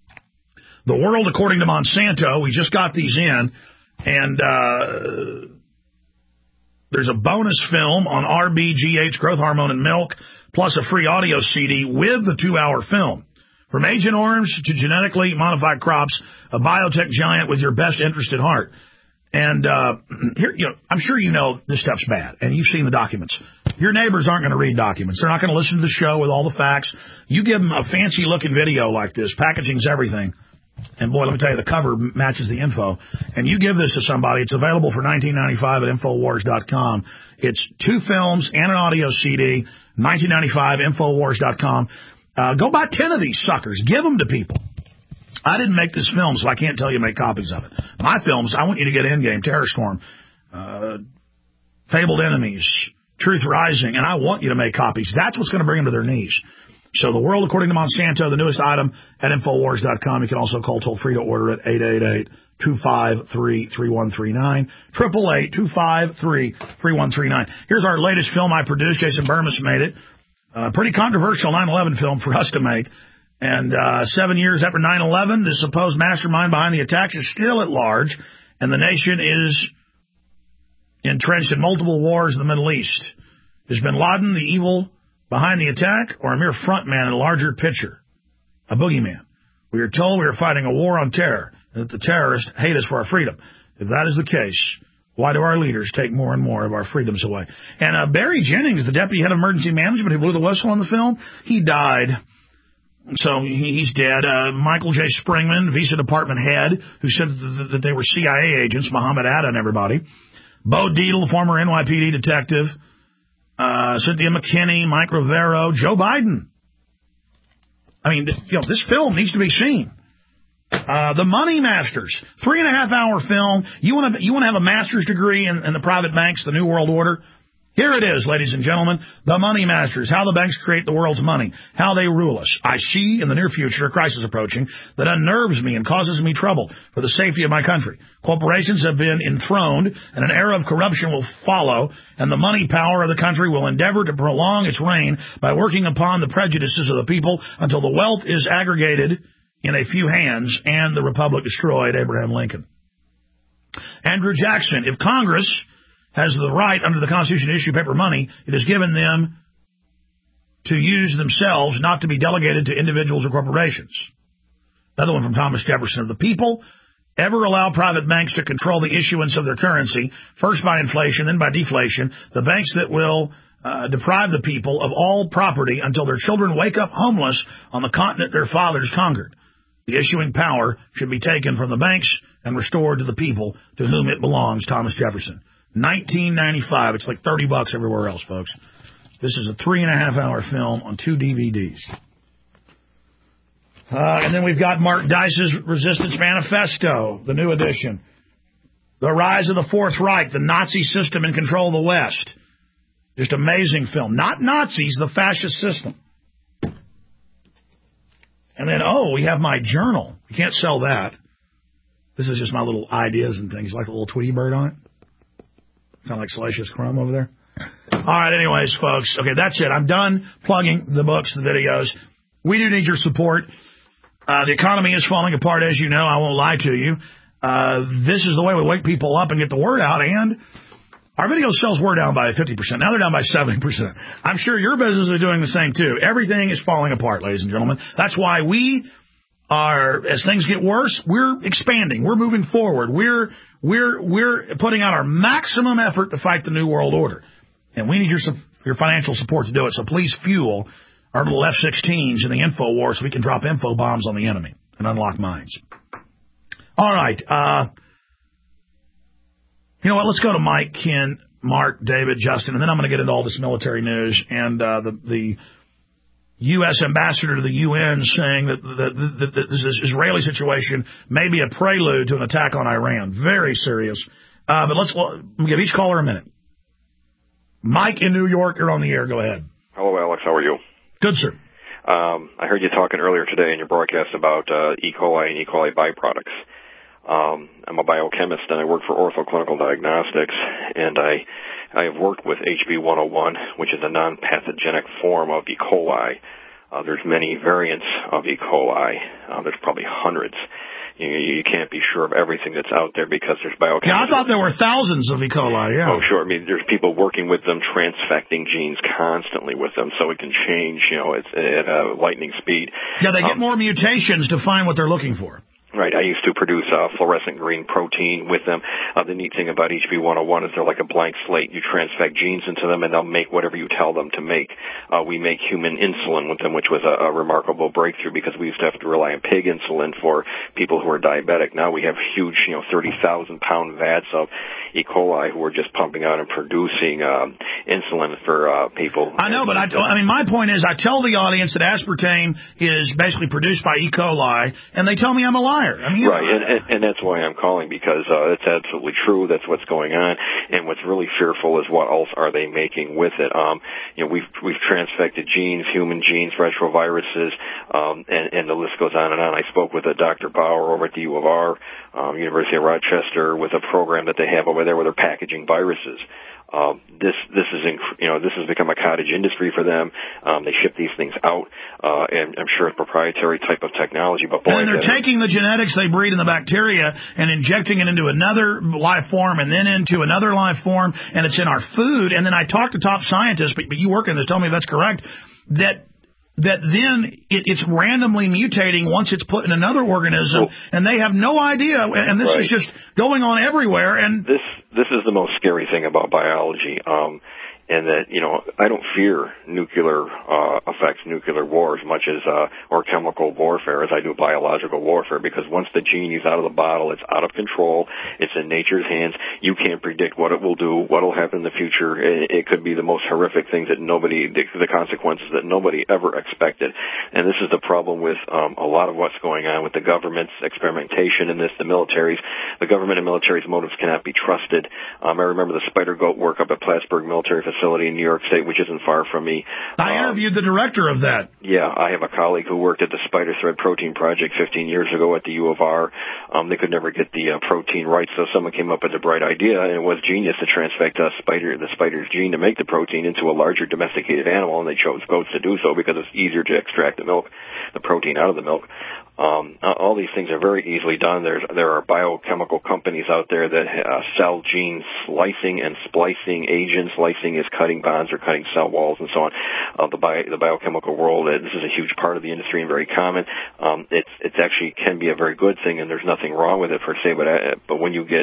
The World According to Monsanto. We just got these in, and uh, there's a bonus film on R B G H, growth hormone in milk, plus a free audio C D with the two-hour film. From Agent Orange to genetically modified crops, a biotech giant with your best interest at heart. And uh, here, you know, I'm sure you know this stuff's bad, and you've seen the documents. Your neighbors aren't going to read documents. They're not going to listen to the show with all the facts. You give them a fancy-looking video like this, packaging's everything. And boy, let me tell you, the cover matches the info. And you give this to somebody. It's available for nineteen ninety-five at Infowars dot com. It's two films and an audio C D, nineteen ninety-five, Infowars dot com. Uh, go buy ten of these suckers. Give them to people. I didn't make this film, so I can't tell you to make copies of it. My films, I want you to get Endgame, Terror Storm, uh, Fabled Enemies, Truth Rising, and I want you to make copies. That's what's going to bring them to their knees. So The World According to Monsanto, the newest item at Infowars dot com. You can also call toll-free to order at eight eight eight, two five three, three one three nine, eight eight eight, two five three, three one three nine. Here's our latest film I produced. Jason Burmis made it. A pretty controversial nine eleven film for us to make. And uh, seven years after nine eleven, the supposed mastermind behind the attacks is still at large, and the nation is entrenched in multiple wars in the Middle East. Is bin Laden the evil behind the attack, or a mere front man in a larger picture? A boogeyman. We are told we are fighting a war on terror, and that the terrorists hate us for our freedom. If that is the case, why do our leaders take more and more of our freedoms away? And uh, Barry Jennings, the deputy head of emergency management who blew the whistle on the film, he died. So he, he's dead. Uh, Michael J. Springman, visa department head, who said that, that they were C I A agents, Muhammad Atta and everybody. Bo Dietl, former N Y P D detective. Uh, Cynthia McKinney, Mike Rivero, Joe Biden. I mean, you know, this film needs to be seen. Uh, The Money Masters, three and a half hour film. You want to you want to have a master's degree in, in the private banks, the New World Order? Here it is, ladies and gentlemen. The Money Masters, how the banks create the world's money, how they rule us. I see in the near future a crisis approaching that unnerves me and causes me trouble for the safety of my country. Corporations have been enthroned, and an era of corruption will follow, and the money power of the country will endeavor to prolong its reign by working upon the prejudices of the people until the wealth is aggregated in a few hands and the republic destroyed. Abraham Lincoln. Andrew Jackson, if Congress has the right under the Constitution to issue paper money, it is given them to use themselves, not to be delegated to individuals or corporations. Another one from Thomas Jefferson. Of the people ever allow private banks to control the issuance of their currency, first by inflation, then by deflation, the banks that will uh, deprive the people of all property until their children wake up homeless on the continent their fathers conquered. The issuing power should be taken from the banks and restored to the people to whom it belongs, Thomas Jefferson. nineteen ninety-five. It's like thirty bucks everywhere else, folks. This is a three and a half hour film on two D V Ds. Uh, and then we've got Mark Dice's Resistance Manifesto, the new edition. The Rise of the Fourth Reich, the Nazi system in control of the West. Just amazing film. Not Nazis, the fascist system. And then, oh, we have my journal. You can't sell that. This is just my little ideas and things, like a little Tweety bird on it. Kind of like Salacious Crumb over there. All right, anyways, folks. Okay, that's it. I'm done plugging the books, the videos. We do need your support. Uh, the economy is falling apart, as you know. I won't lie to you. Uh, this is the way we wake people up and get the word out. And our video sales were down by fifty percent. Now they're down by seventy percent. I'm sure your business is doing the same, too. Everything is falling apart, ladies and gentlemen. That's why we are, as things get worse, we're expanding. We're moving forward. We're we're we're putting out our maximum effort to fight the New World Order. And we need your your financial support to do it. So please fuel our little F sixteens in the info war so we can drop info bombs on the enemy and unlock mines. All right. Uh, you know what? Let's go to Mike, Ken, Mark, David, Justin, and then I'm going to get into all this military news and uh, the, the U S ambassador to the U N saying that, that, that, that this Israeli situation may be a prelude to an attack on Iran. Very serious. Uh, but let's well, give each caller a minute. Mike in New York, you're on the air. Go ahead. Hello, Alex. How are you? Good, sir. Um, I heard you talking earlier today in your broadcast about uh, E. coli and E. coli byproducts. Um, I'm a biochemist and I work for Ortho Clinical Diagnostics, and I I have worked with H B one oh one, which is a non-pathogenic form of E. coli. Uh, there's many variants of E. coli. Uh, there's probably hundreds. You, you can't be sure of everything that's out there because there's biochemistry. Yeah, I thought there were thousands of E. coli, yeah. Oh, sure. I mean, there's people working with them, transfecting genes constantly with them so it can change, you know, it's at a lightning speed. Yeah, they get um, more mutations to find what they're looking for. Right. I used to produce uh, fluorescent green protein with them. Uh, the neat thing about H B one oh one is they're like a blank slate. You transfect genes into them, and they'll make whatever you tell them to make. Uh, we make human insulin with them, which was a, a remarkable breakthrough because we used to have to rely on pig insulin for people who are diabetic. Now we have huge, you know, thirty thousand pound vats of E. coli who are just pumping out and producing uh, insulin for uh, people. I know, but I, I mean, my point is I tell the audience that aspartame is basically produced by E. coli, and they tell me I'm a liar. I mean, right, and, and, and that's why I'm calling, because uh, it's absolutely true. That's what's going on, and what's really fearful is what else are they making with it. Um, you know, we've we've transfected genes, human genes, retroviruses, um, and, and the list goes on and on. I spoke with a Doctor Bauer over at the U of R, um, University of Rochester, with a program that they have over there where they're packaging viruses. Um, this this is inc- you know this has become a cottage industry for them. Um, they ship these things out, uh, and I'm sure it's proprietary type of technology. But boy, and they're taking the genetics they breed in the bacteria and injecting it into another life form, and then into another life form, and it's in our food. And then I talked to top scientists, but, but you work in this, tell me if that's correct, that that then it, it's randomly mutating once it's put in another organism, well, and they have no idea, and this right. is just going on everywhere. And this this is the most scary thing about biology. Um, And that, you know, I don't fear nuclear uh, effects, nuclear war as much as, uh, or chemical warfare as I do biological warfare, because once the genie's out of the bottle, it's out of control, it's in nature's hands. You can't predict what it will do, what will happen in the future. It, it could be the most horrific things that nobody, the, the consequences that nobody ever expected. And this is the problem with um, a lot of what's going on with the government's experimentation in this, the military's. The government and military's motives cannot be trusted. Um, I remember the spider goat work up at Plattsburgh Military Facility. Facility in New York State, which isn't far from me. I um, interviewed the director of that. Yeah, I have a colleague who worked at the Spider Thread Protein Project fifteen years ago at the U of R. Um, they could never get the uh, protein right, so someone came up with a bright idea, and it was genius to transfect a spider, the spider's gene to make the protein into a larger domesticated animal, and they chose goats to do so because it's easier to extract the milk, the protein out of the milk. Um, all these things are very easily done. There's, there are biochemical companies out there that uh, sell gene slicing and splicing agents. Slicing is cutting bonds or cutting cell walls and so on. Uh, the, bio, the biochemical world, uh, this is a huge part of the industry and very common. Um, it's, it's actually can be a very good thing, and there's nothing wrong with it per se, but, uh, but when you get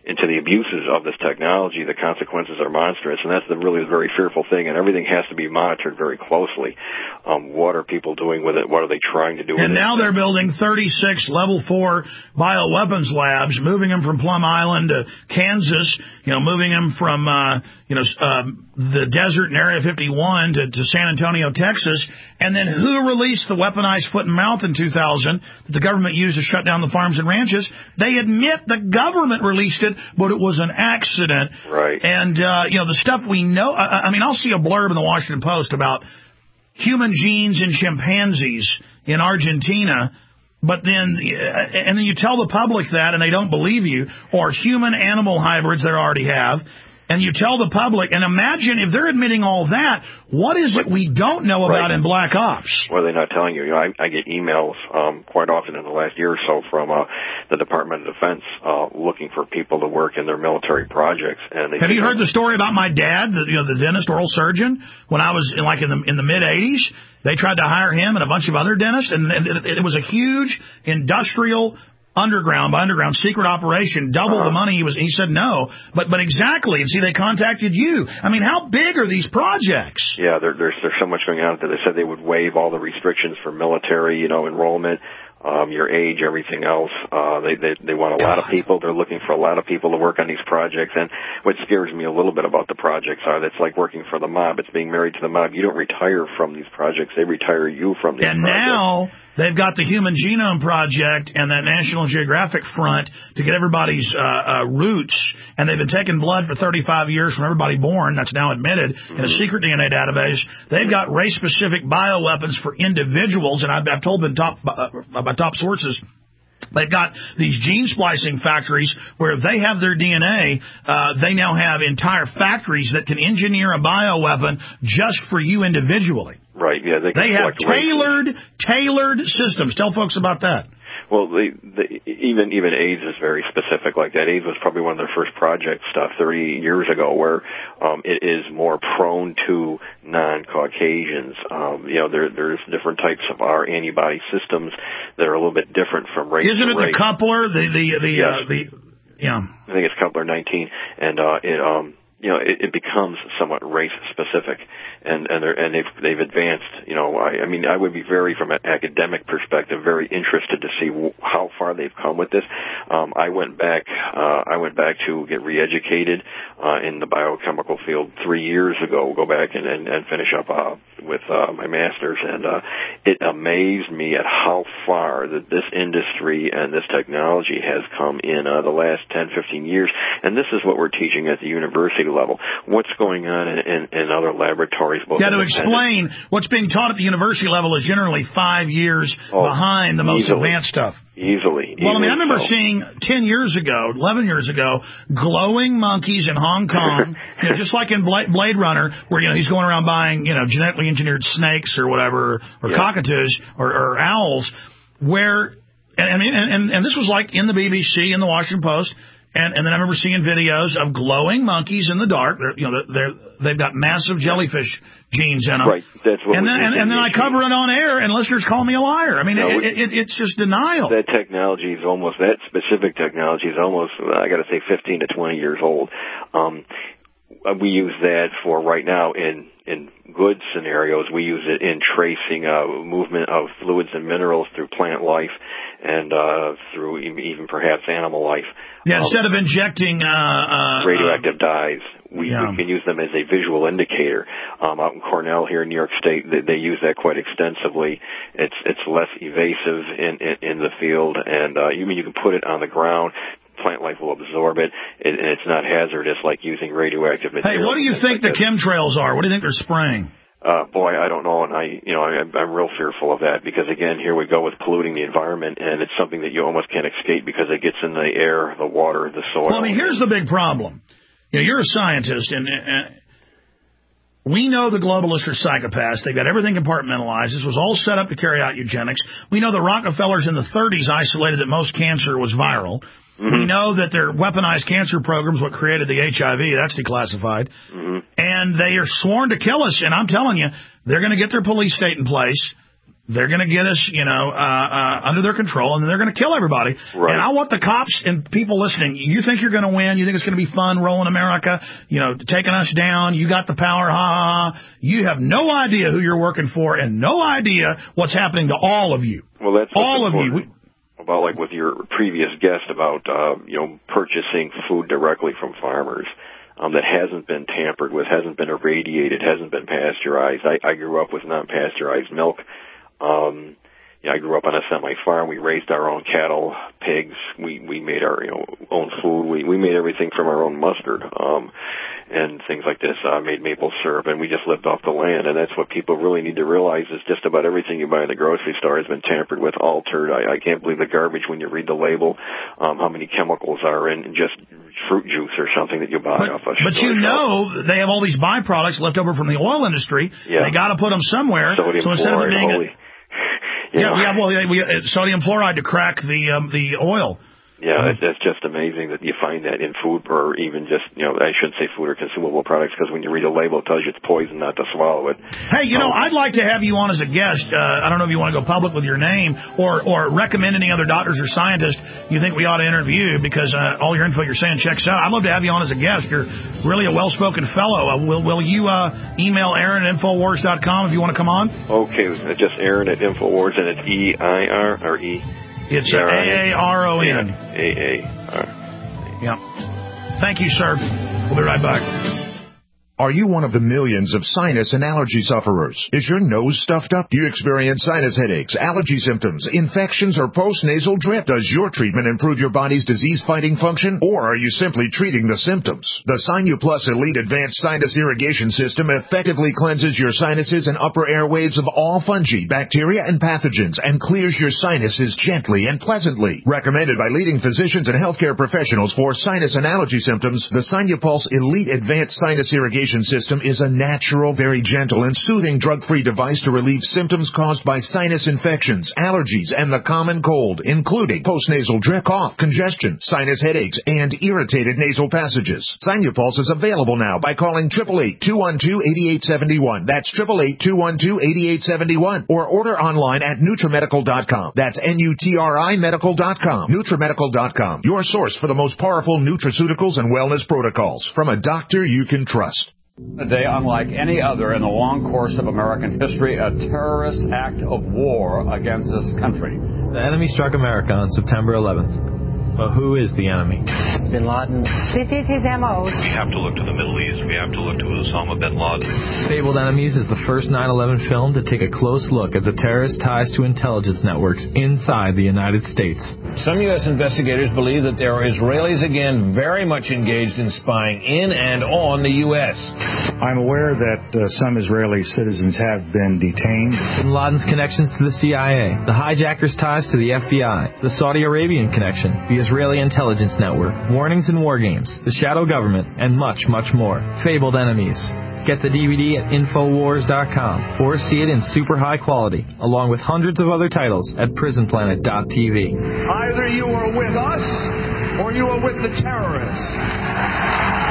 into the abuses of this technology, the consequences are monstrous, and that's the really very fearful thing, and everything has to be monitored very closely. Um, what are people doing with it? What are they trying to do with it? And now they're building thirty-six level four bioweapons labs, moving them from Plum Island to Kansas, you know, moving them from, uh, you know, uh, the desert in Area fifty-one to, to San Antonio, Texas. And then who released the weaponized foot and mouth in two thousand that the government used to shut down the farms and ranches? They admit the government released it, but it was an accident. Right. And, uh, you know, the stuff we know, I, I mean, I'll see a blurb in the Washington Post about human genes in chimpanzees in Argentina, but then, and then you tell the public that and they don't believe you, or human-animal hybrids they already have, and you tell the public, and imagine if they're admitting all that, what is it we don't know about right. in Black Ops? What are they not telling you? You know, I, I get emails um, quite often in the last year or so from uh, the Department of Defense uh, looking for people to work in their military projects. And they have you heard the story about my dad, the, you know, the dentist, oral surgeon, when I was in, like in the in the mid eighties? They tried to hire him and a bunch of other dentists, and it, it was a huge industrial underground by underground secret operation, double uh-huh. the money he was. He said no, but but exactly. And see, they contacted you. I mean, how big are these projects? Yeah, there, there's there's so much going on that they said they would waive all the restrictions for military, you know, enrollment. Um, your age, everything else. Uh, they, they, they want a God. lot of people. They're looking for a lot of people to work on these projects. And what scares me a little bit about the projects are that's like working for the mob. It's being married to the mob. You don't retire from these projects. They retire you from these and projects. And now they've got the Human Genome Project and that National Geographic front to get everybody's uh, uh, roots. And they've been taking blood for thirty-five years from everybody born. That's now admitted mm-hmm. in a secret D N A database. They've got race-specific bioweapons for individuals. And I've, I've told them top, uh, by top sources, they've got these gene splicing factories where if they have their D N A, uh, they now have entire factories that can engineer a bioweapon just for you individually. Right, yeah. They, can they have tailored, races. tailored systems. Tell folks about that. Well, they, they, even even AIDS is very specific like that. AIDS was probably one of their first project stuff thirty years ago, where um, it is more prone to non-Caucasians. Um, you know, there, there's different types of our antibody systems that are a little bit different from race Isn't to it race. the coupler? The the the, yes. uh, the yeah. I think it's coupler nineteen, and uh, it um. you know, it, it becomes somewhat race specific, and and, and they've they've advanced. You know, I, I mean, I would be very, from an academic perspective, very interested to see w- how far they've come with this. Um, I went back, uh, I went back to get re-educated uh, in the biochemical field three years ago. Go back and and, and finish up uh, with uh, my master's, and uh, it amazed me at how far that this industry and this technology has come in uh, the last ten, fifteen years. And this is what we're teaching at the university level. What's going on in, in, in other laboratories? Both yeah, to explain, what's being taught at the university level is generally five years oh, behind the most easily, advanced stuff. Easily. Well, I mean, I remember so. seeing ten years ago, eleven years ago, glowing monkeys in Hong Kong, you know, just like in Blade Runner, where, you know, he's going around buying, you know, genetically engineered snakes or whatever, or yeah. cockatoos or, or owls, where, and, and, and, and this was like in the B B C, in the Washington Post. And, and then I remember seeing videos of glowing monkeys in the dark. They're, you know, they're, they're, they've got massive jellyfish genes in them. Right. That's what and then, and, and then I cover it on air, and listeners call me a liar. I mean, no, it, it, it's just denial. That technology is almost, that specific technology is almost, I got to say, fifteen to twenty years old. Um, we use that for right now in in good scenarios. We use it in tracing uh, movement of fluids and minerals through plant life and uh, through even perhaps animal life. Yeah, um, instead of injecting uh, uh, radioactive dyes, we, yeah. we can use them as a visual indicator. Um, out in Cornell here in New York State, they, they use that quite extensively. It's it's less evasive in in, in the field, and uh, you mean you can put it on the ground. Plant life will absorb it, and it's not hazardous like using radioactive material. Hey, what do you think like the chemtrails are? What do you think they're spraying? Uh, boy, I don't know, and I, you know, I, I'm real fearful of that because, again, here we go with polluting the environment, and it's something that you almost can't escape because it gets in the air, the water, the soil. Well, I mean, here's the big problem. You know, you're a scientist, and uh, we know the globalists are psychopaths. They've got everything compartmentalized. This was all set up to carry out eugenics. We know the Rockefellers in the thirties isolated that most cancer was viral. Mm-hmm. We know that their weaponized cancer programs what created the H I V. That's declassified. Mm-hmm. And they are sworn to kill us. And I'm telling you, they're going to get their police state in place. They're going to get us, you know, uh, uh, under their control, and then they're going to kill everybody. Right. And I want the cops and people listening. You think you're going to win? You think it's going to be fun rolling America? You know, taking us down. You got the power. Ha ha ha. You have no idea who you're working for, and no idea what's happening to all of you. Well, that's all of you. We, about like with your previous guest about uh, you know purchasing food directly from farmers. Um, that hasn't been tampered with, hasn't been irradiated, hasn't been pasteurized. I, I grew up with non-pasteurized milk. Um, you know, I grew up on a semi-farm. We raised our own cattle, pigs. We we made our you know own food. We we made everything from our own mustard um, and things like this. I uh, made maple syrup, and we just lived off the land. And that's what people really need to realize is just about everything you buy in the grocery store has been tampered with, altered. I, I can't believe the garbage when you read the label, um, how many chemicals are in just fruit juice or something that you buy but, off a But you know they have all these byproducts left over from the oil industry. Yeah. They got to put them somewhere. Sodium so instead fluoride, of it being holy. A, yeah, yeah, well, yeah, we, uh, sodium fluoride to crack the um, the oil. Yeah, it's, it's just amazing that you find that in food or even just, you know, I shouldn't say food or consumable products because when you read a label it tells you it's poison not to swallow it. Hey, you um, know, I'd like to have you on as a guest. Uh, I don't know if you want to go public with your name or, or recommend any other doctors or scientists you think we ought to interview because uh, all your info you're saying checks out. I'd love to have you on as a guest. You're really a well-spoken fellow. Uh, will will you uh, email Aaron at Infowars dot com if you want to come on? Okay, just Aaron at Infowars, and it's E I R or E? It's A A R O N. A A R. Yeah. Thank you, sir. We'll be right back. Are you one of the millions of sinus and allergy sufferers? Is your nose stuffed up? Do you experience sinus headaches, allergy symptoms, infections, or post-nasal drip? Does your treatment improve your body's disease-fighting function, or are you simply treating the symptoms? The SinuPlus Elite Advanced Sinus Irrigation System effectively cleanses your sinuses and upper airways of all fungi, bacteria, and pathogens, and clears your sinuses gently and pleasantly. Recommended by leading physicians and healthcare professionals for sinus and allergy symptoms, the SinuPulse Elite Advanced Sinus Irrigation System is a natural, very gentle, and soothing drug-free device to relieve symptoms caused by sinus infections, allergies, and the common cold, including postnasal drip, cough, congestion, sinus headaches, and irritated nasal passages. SinuPulse is available now by calling eight eight eight, two one two, eight eight seven one. That's eight eight eight, two one two, eight eight seven one. Or order online at NutriMedical dot com. That's N U T R I Medical dot com. NutriMedical dot com. Your source for the most powerful nutraceuticals and wellness protocols from a doctor you can trust. A day unlike any other in the long course of American history, a terrorist act of war against this country. The enemy struck America on September eleventh. But who is the enemy? Bin Laden. This is his M O. We have to look to the Middle East. We have to look to Osama bin Laden. Fabled Enemies is the first nine eleven film to take a close look at the terrorist ties to intelligence networks inside the United States. Some U S investigators believe that there are Israelis again very much engaged in spying in and on the U S. I'm aware that uh, some Israeli citizens have been detained. Bin Laden's connections to the C I A, the hijackers' ties to the F B I, the Saudi Arabian connection, the Israeli intelligence network, warnings and war games, the shadow government, and much, much more. Fabled Enemies. Get the D V D at Infowars dot com or see it in super high quality, along with hundreds of other titles at Prison Planet dot T V. Either you are with us or you are with the terrorists.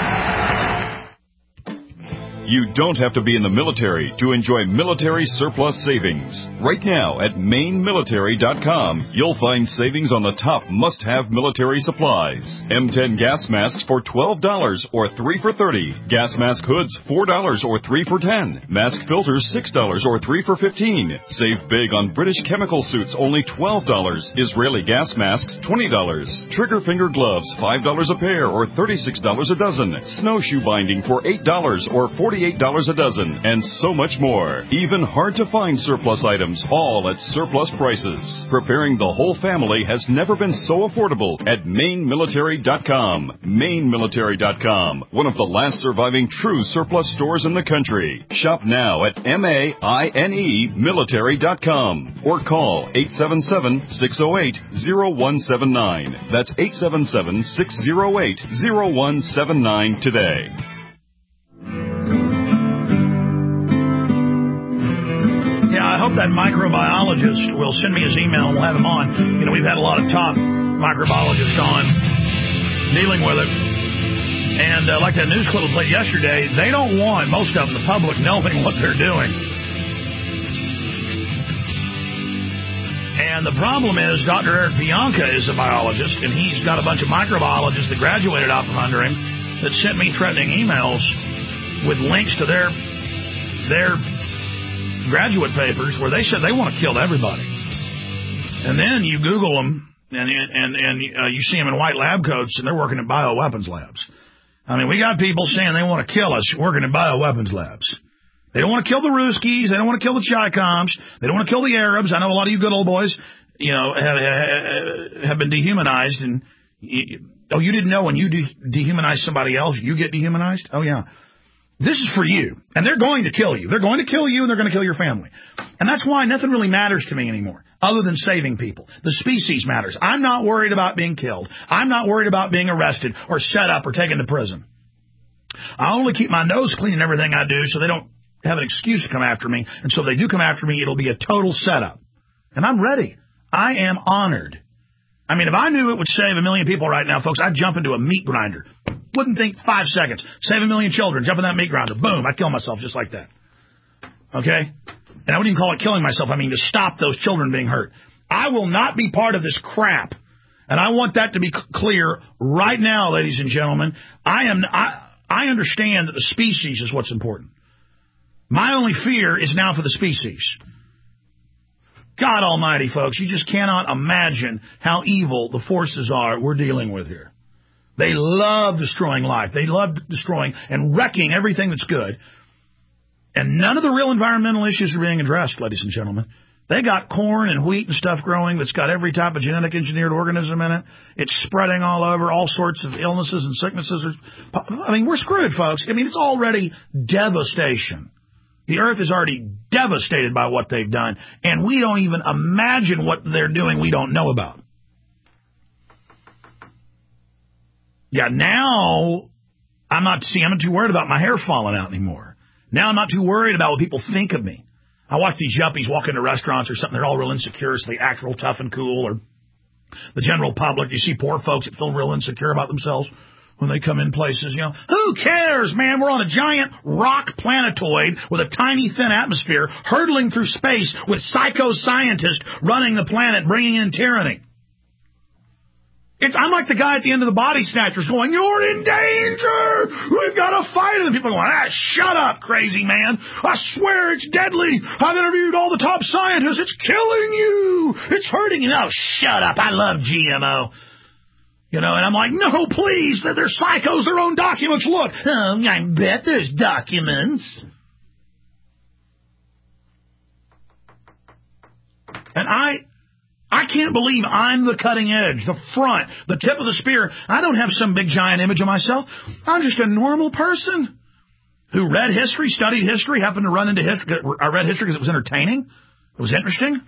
You don't have to be in the military to enjoy military surplus savings. Right now at Maine Military dot com, you'll find savings on the top must-have military supplies. M ten gas masks for twelve dollars or three for thirty dollars. Gas mask hoods four dollars or three for ten dollars. Mask filters six dollars or three for fifteen dollars. Save big on British chemical suits, only twelve dollars. Israeli gas masks, twenty dollars. Trigger finger gloves, five dollars a pair or thirty-six dollars a dozen. Snowshoe binding for eight dollars or forty-eight dollars a dozen, and so much more. Even hard-to-find surplus items, all at surplus prices. Preparing the whole family has never been so affordable at Maine Military dot com. Maine Military dot com, one of the last surviving true surplus stores in the country. Shop now at M A I N E Military dot com or call eight seven seven, six oh eight, oh one seven nine. That's eight seven seven, six oh eight, oh one seven nine today. Yeah, I hope that microbiologist will send me his email and we'll have him on. You know, we've had a lot of top microbiologists on dealing with it. And uh, like that news clip we played yesterday, they don't want, most of them, the public, knowing what they're doing. And the problem is Doctor Eric Bianca is a biologist, and he's got a bunch of microbiologists that graduated out from under him that sent me threatening emails with links to their their graduate papers where they said they want to kill everybody. And then you Google them, and and and uh, you see them in white lab coats, and they're working at bioweapons labs. I mean, we got people saying they want to kill us working in bioweapons labs. They don't want to kill the Ruskies. They don't want to kill the Chi-Coms. They don't want to kill the Arabs. I know a lot of you good old boys, you know, have, have been dehumanized. And you, oh, you didn't know when you de- dehumanize somebody else, you get dehumanized? Oh, yeah. This is for you. And they're going to kill you. They're going to kill you, and they're going to kill your family. And that's why nothing really matters to me anymore, other than saving people. The species matters. I'm not worried about being killed. I'm not worried about being arrested or set up or taken to prison. I only keep my nose clean in everything I do so they don't have an excuse to come after me. And so if they do come after me, it'll be a total setup. And I'm ready. I am honored. I mean, if I knew it would save a million people right now, folks, I'd jump into a meat grinder. Wouldn't think five seconds. Save a million children. Jump in that meat grinder. Boom. I'd kill myself just like that. Okay? And I wouldn't even call it killing myself. I mean, to stop those children being hurt. I will not be part of this crap. And I want that to be clear right now, ladies and gentlemen. I am, I, I understand that the species is what's important. My only fear is now for the species. God almighty, folks, you just cannot imagine how evil the forces are we're dealing with here. They love destroying life. They love destroying and wrecking everything that's good. And none of the real environmental issues are being addressed, ladies and gentlemen. They got corn and wheat and stuff growing that's got every type of genetic engineered organism in it. It's spreading all over, all sorts of illnesses and sicknesses. I mean, we're screwed, folks. I mean, it's already devastation. The earth is already devastated by what they've done, and we don't even imagine what they're doing we don't know about. Yeah, now I'm not, see, I'm not too worried about my hair falling out anymore. Now I'm not too worried about what people think of me. I watch these yuppies walk into restaurants or something, they're all real insecure, so they act real tough and cool, or the general public, you see poor folks that feel real insecure about themselves when they come in places, you know, who cares, man? We're on a giant rock planetoid with a tiny, thin atmosphere, hurtling through space with psycho-scientists running the planet, bringing in tyranny. It's, I'm like the guy at the end of the Body Snatchers going, you're in danger! We've got to fight it! And people are going, ah, shut up, crazy man! I swear it's deadly! I've interviewed all the top scientists! It's killing you! It's hurting you! No, shut up! I love G M O! You know, and I'm like, no, please, they're psychos, their own documents, look. Oh, I bet there's documents. And I I can't believe I'm the cutting edge, the front, the tip of the spear. I don't have some big giant image of myself. I'm just a normal person who read history, studied history, happened to run into history. I read history because it was entertaining. It was interesting.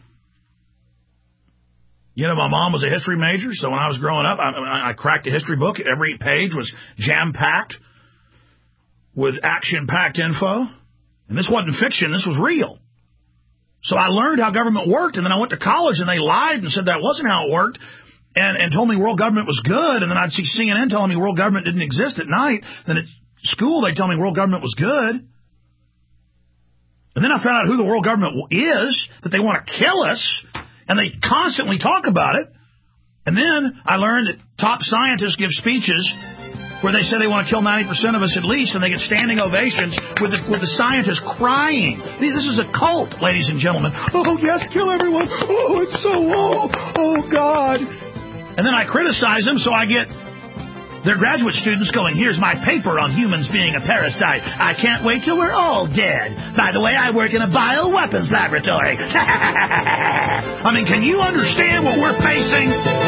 You know, my mom was a history major, so when I was growing up, I, I cracked a history book. Every page was jam-packed with action-packed info. And this wasn't fiction. This was real. So I learned how government worked, and then I went to college, and they lied and said that wasn't how it worked, and, and told me world government was good, and then I'd see C N N telling me world government didn't exist at night. Then at school, they'd tell me world government was good. And then I found out who the world government is, that they want to kill us. And they constantly talk about it. And then I learned that top scientists give speeches where they say they want to kill ninety percent of us at least, and they get standing ovations with the, with the scientists crying. This is a cult, ladies and gentlemen. Oh, yes, kill everyone. Oh, it's so low. Oh, God. And then I criticize them, so I get their graduate students going, here's my paper on humans being a parasite. I can't wait till we're all dead. By the way, I work in a bioweapons laboratory. I mean, can you understand what we're facing?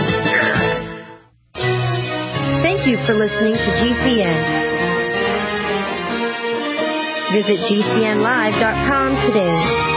Thank you for listening to G C N. Visit G C N live dot com today.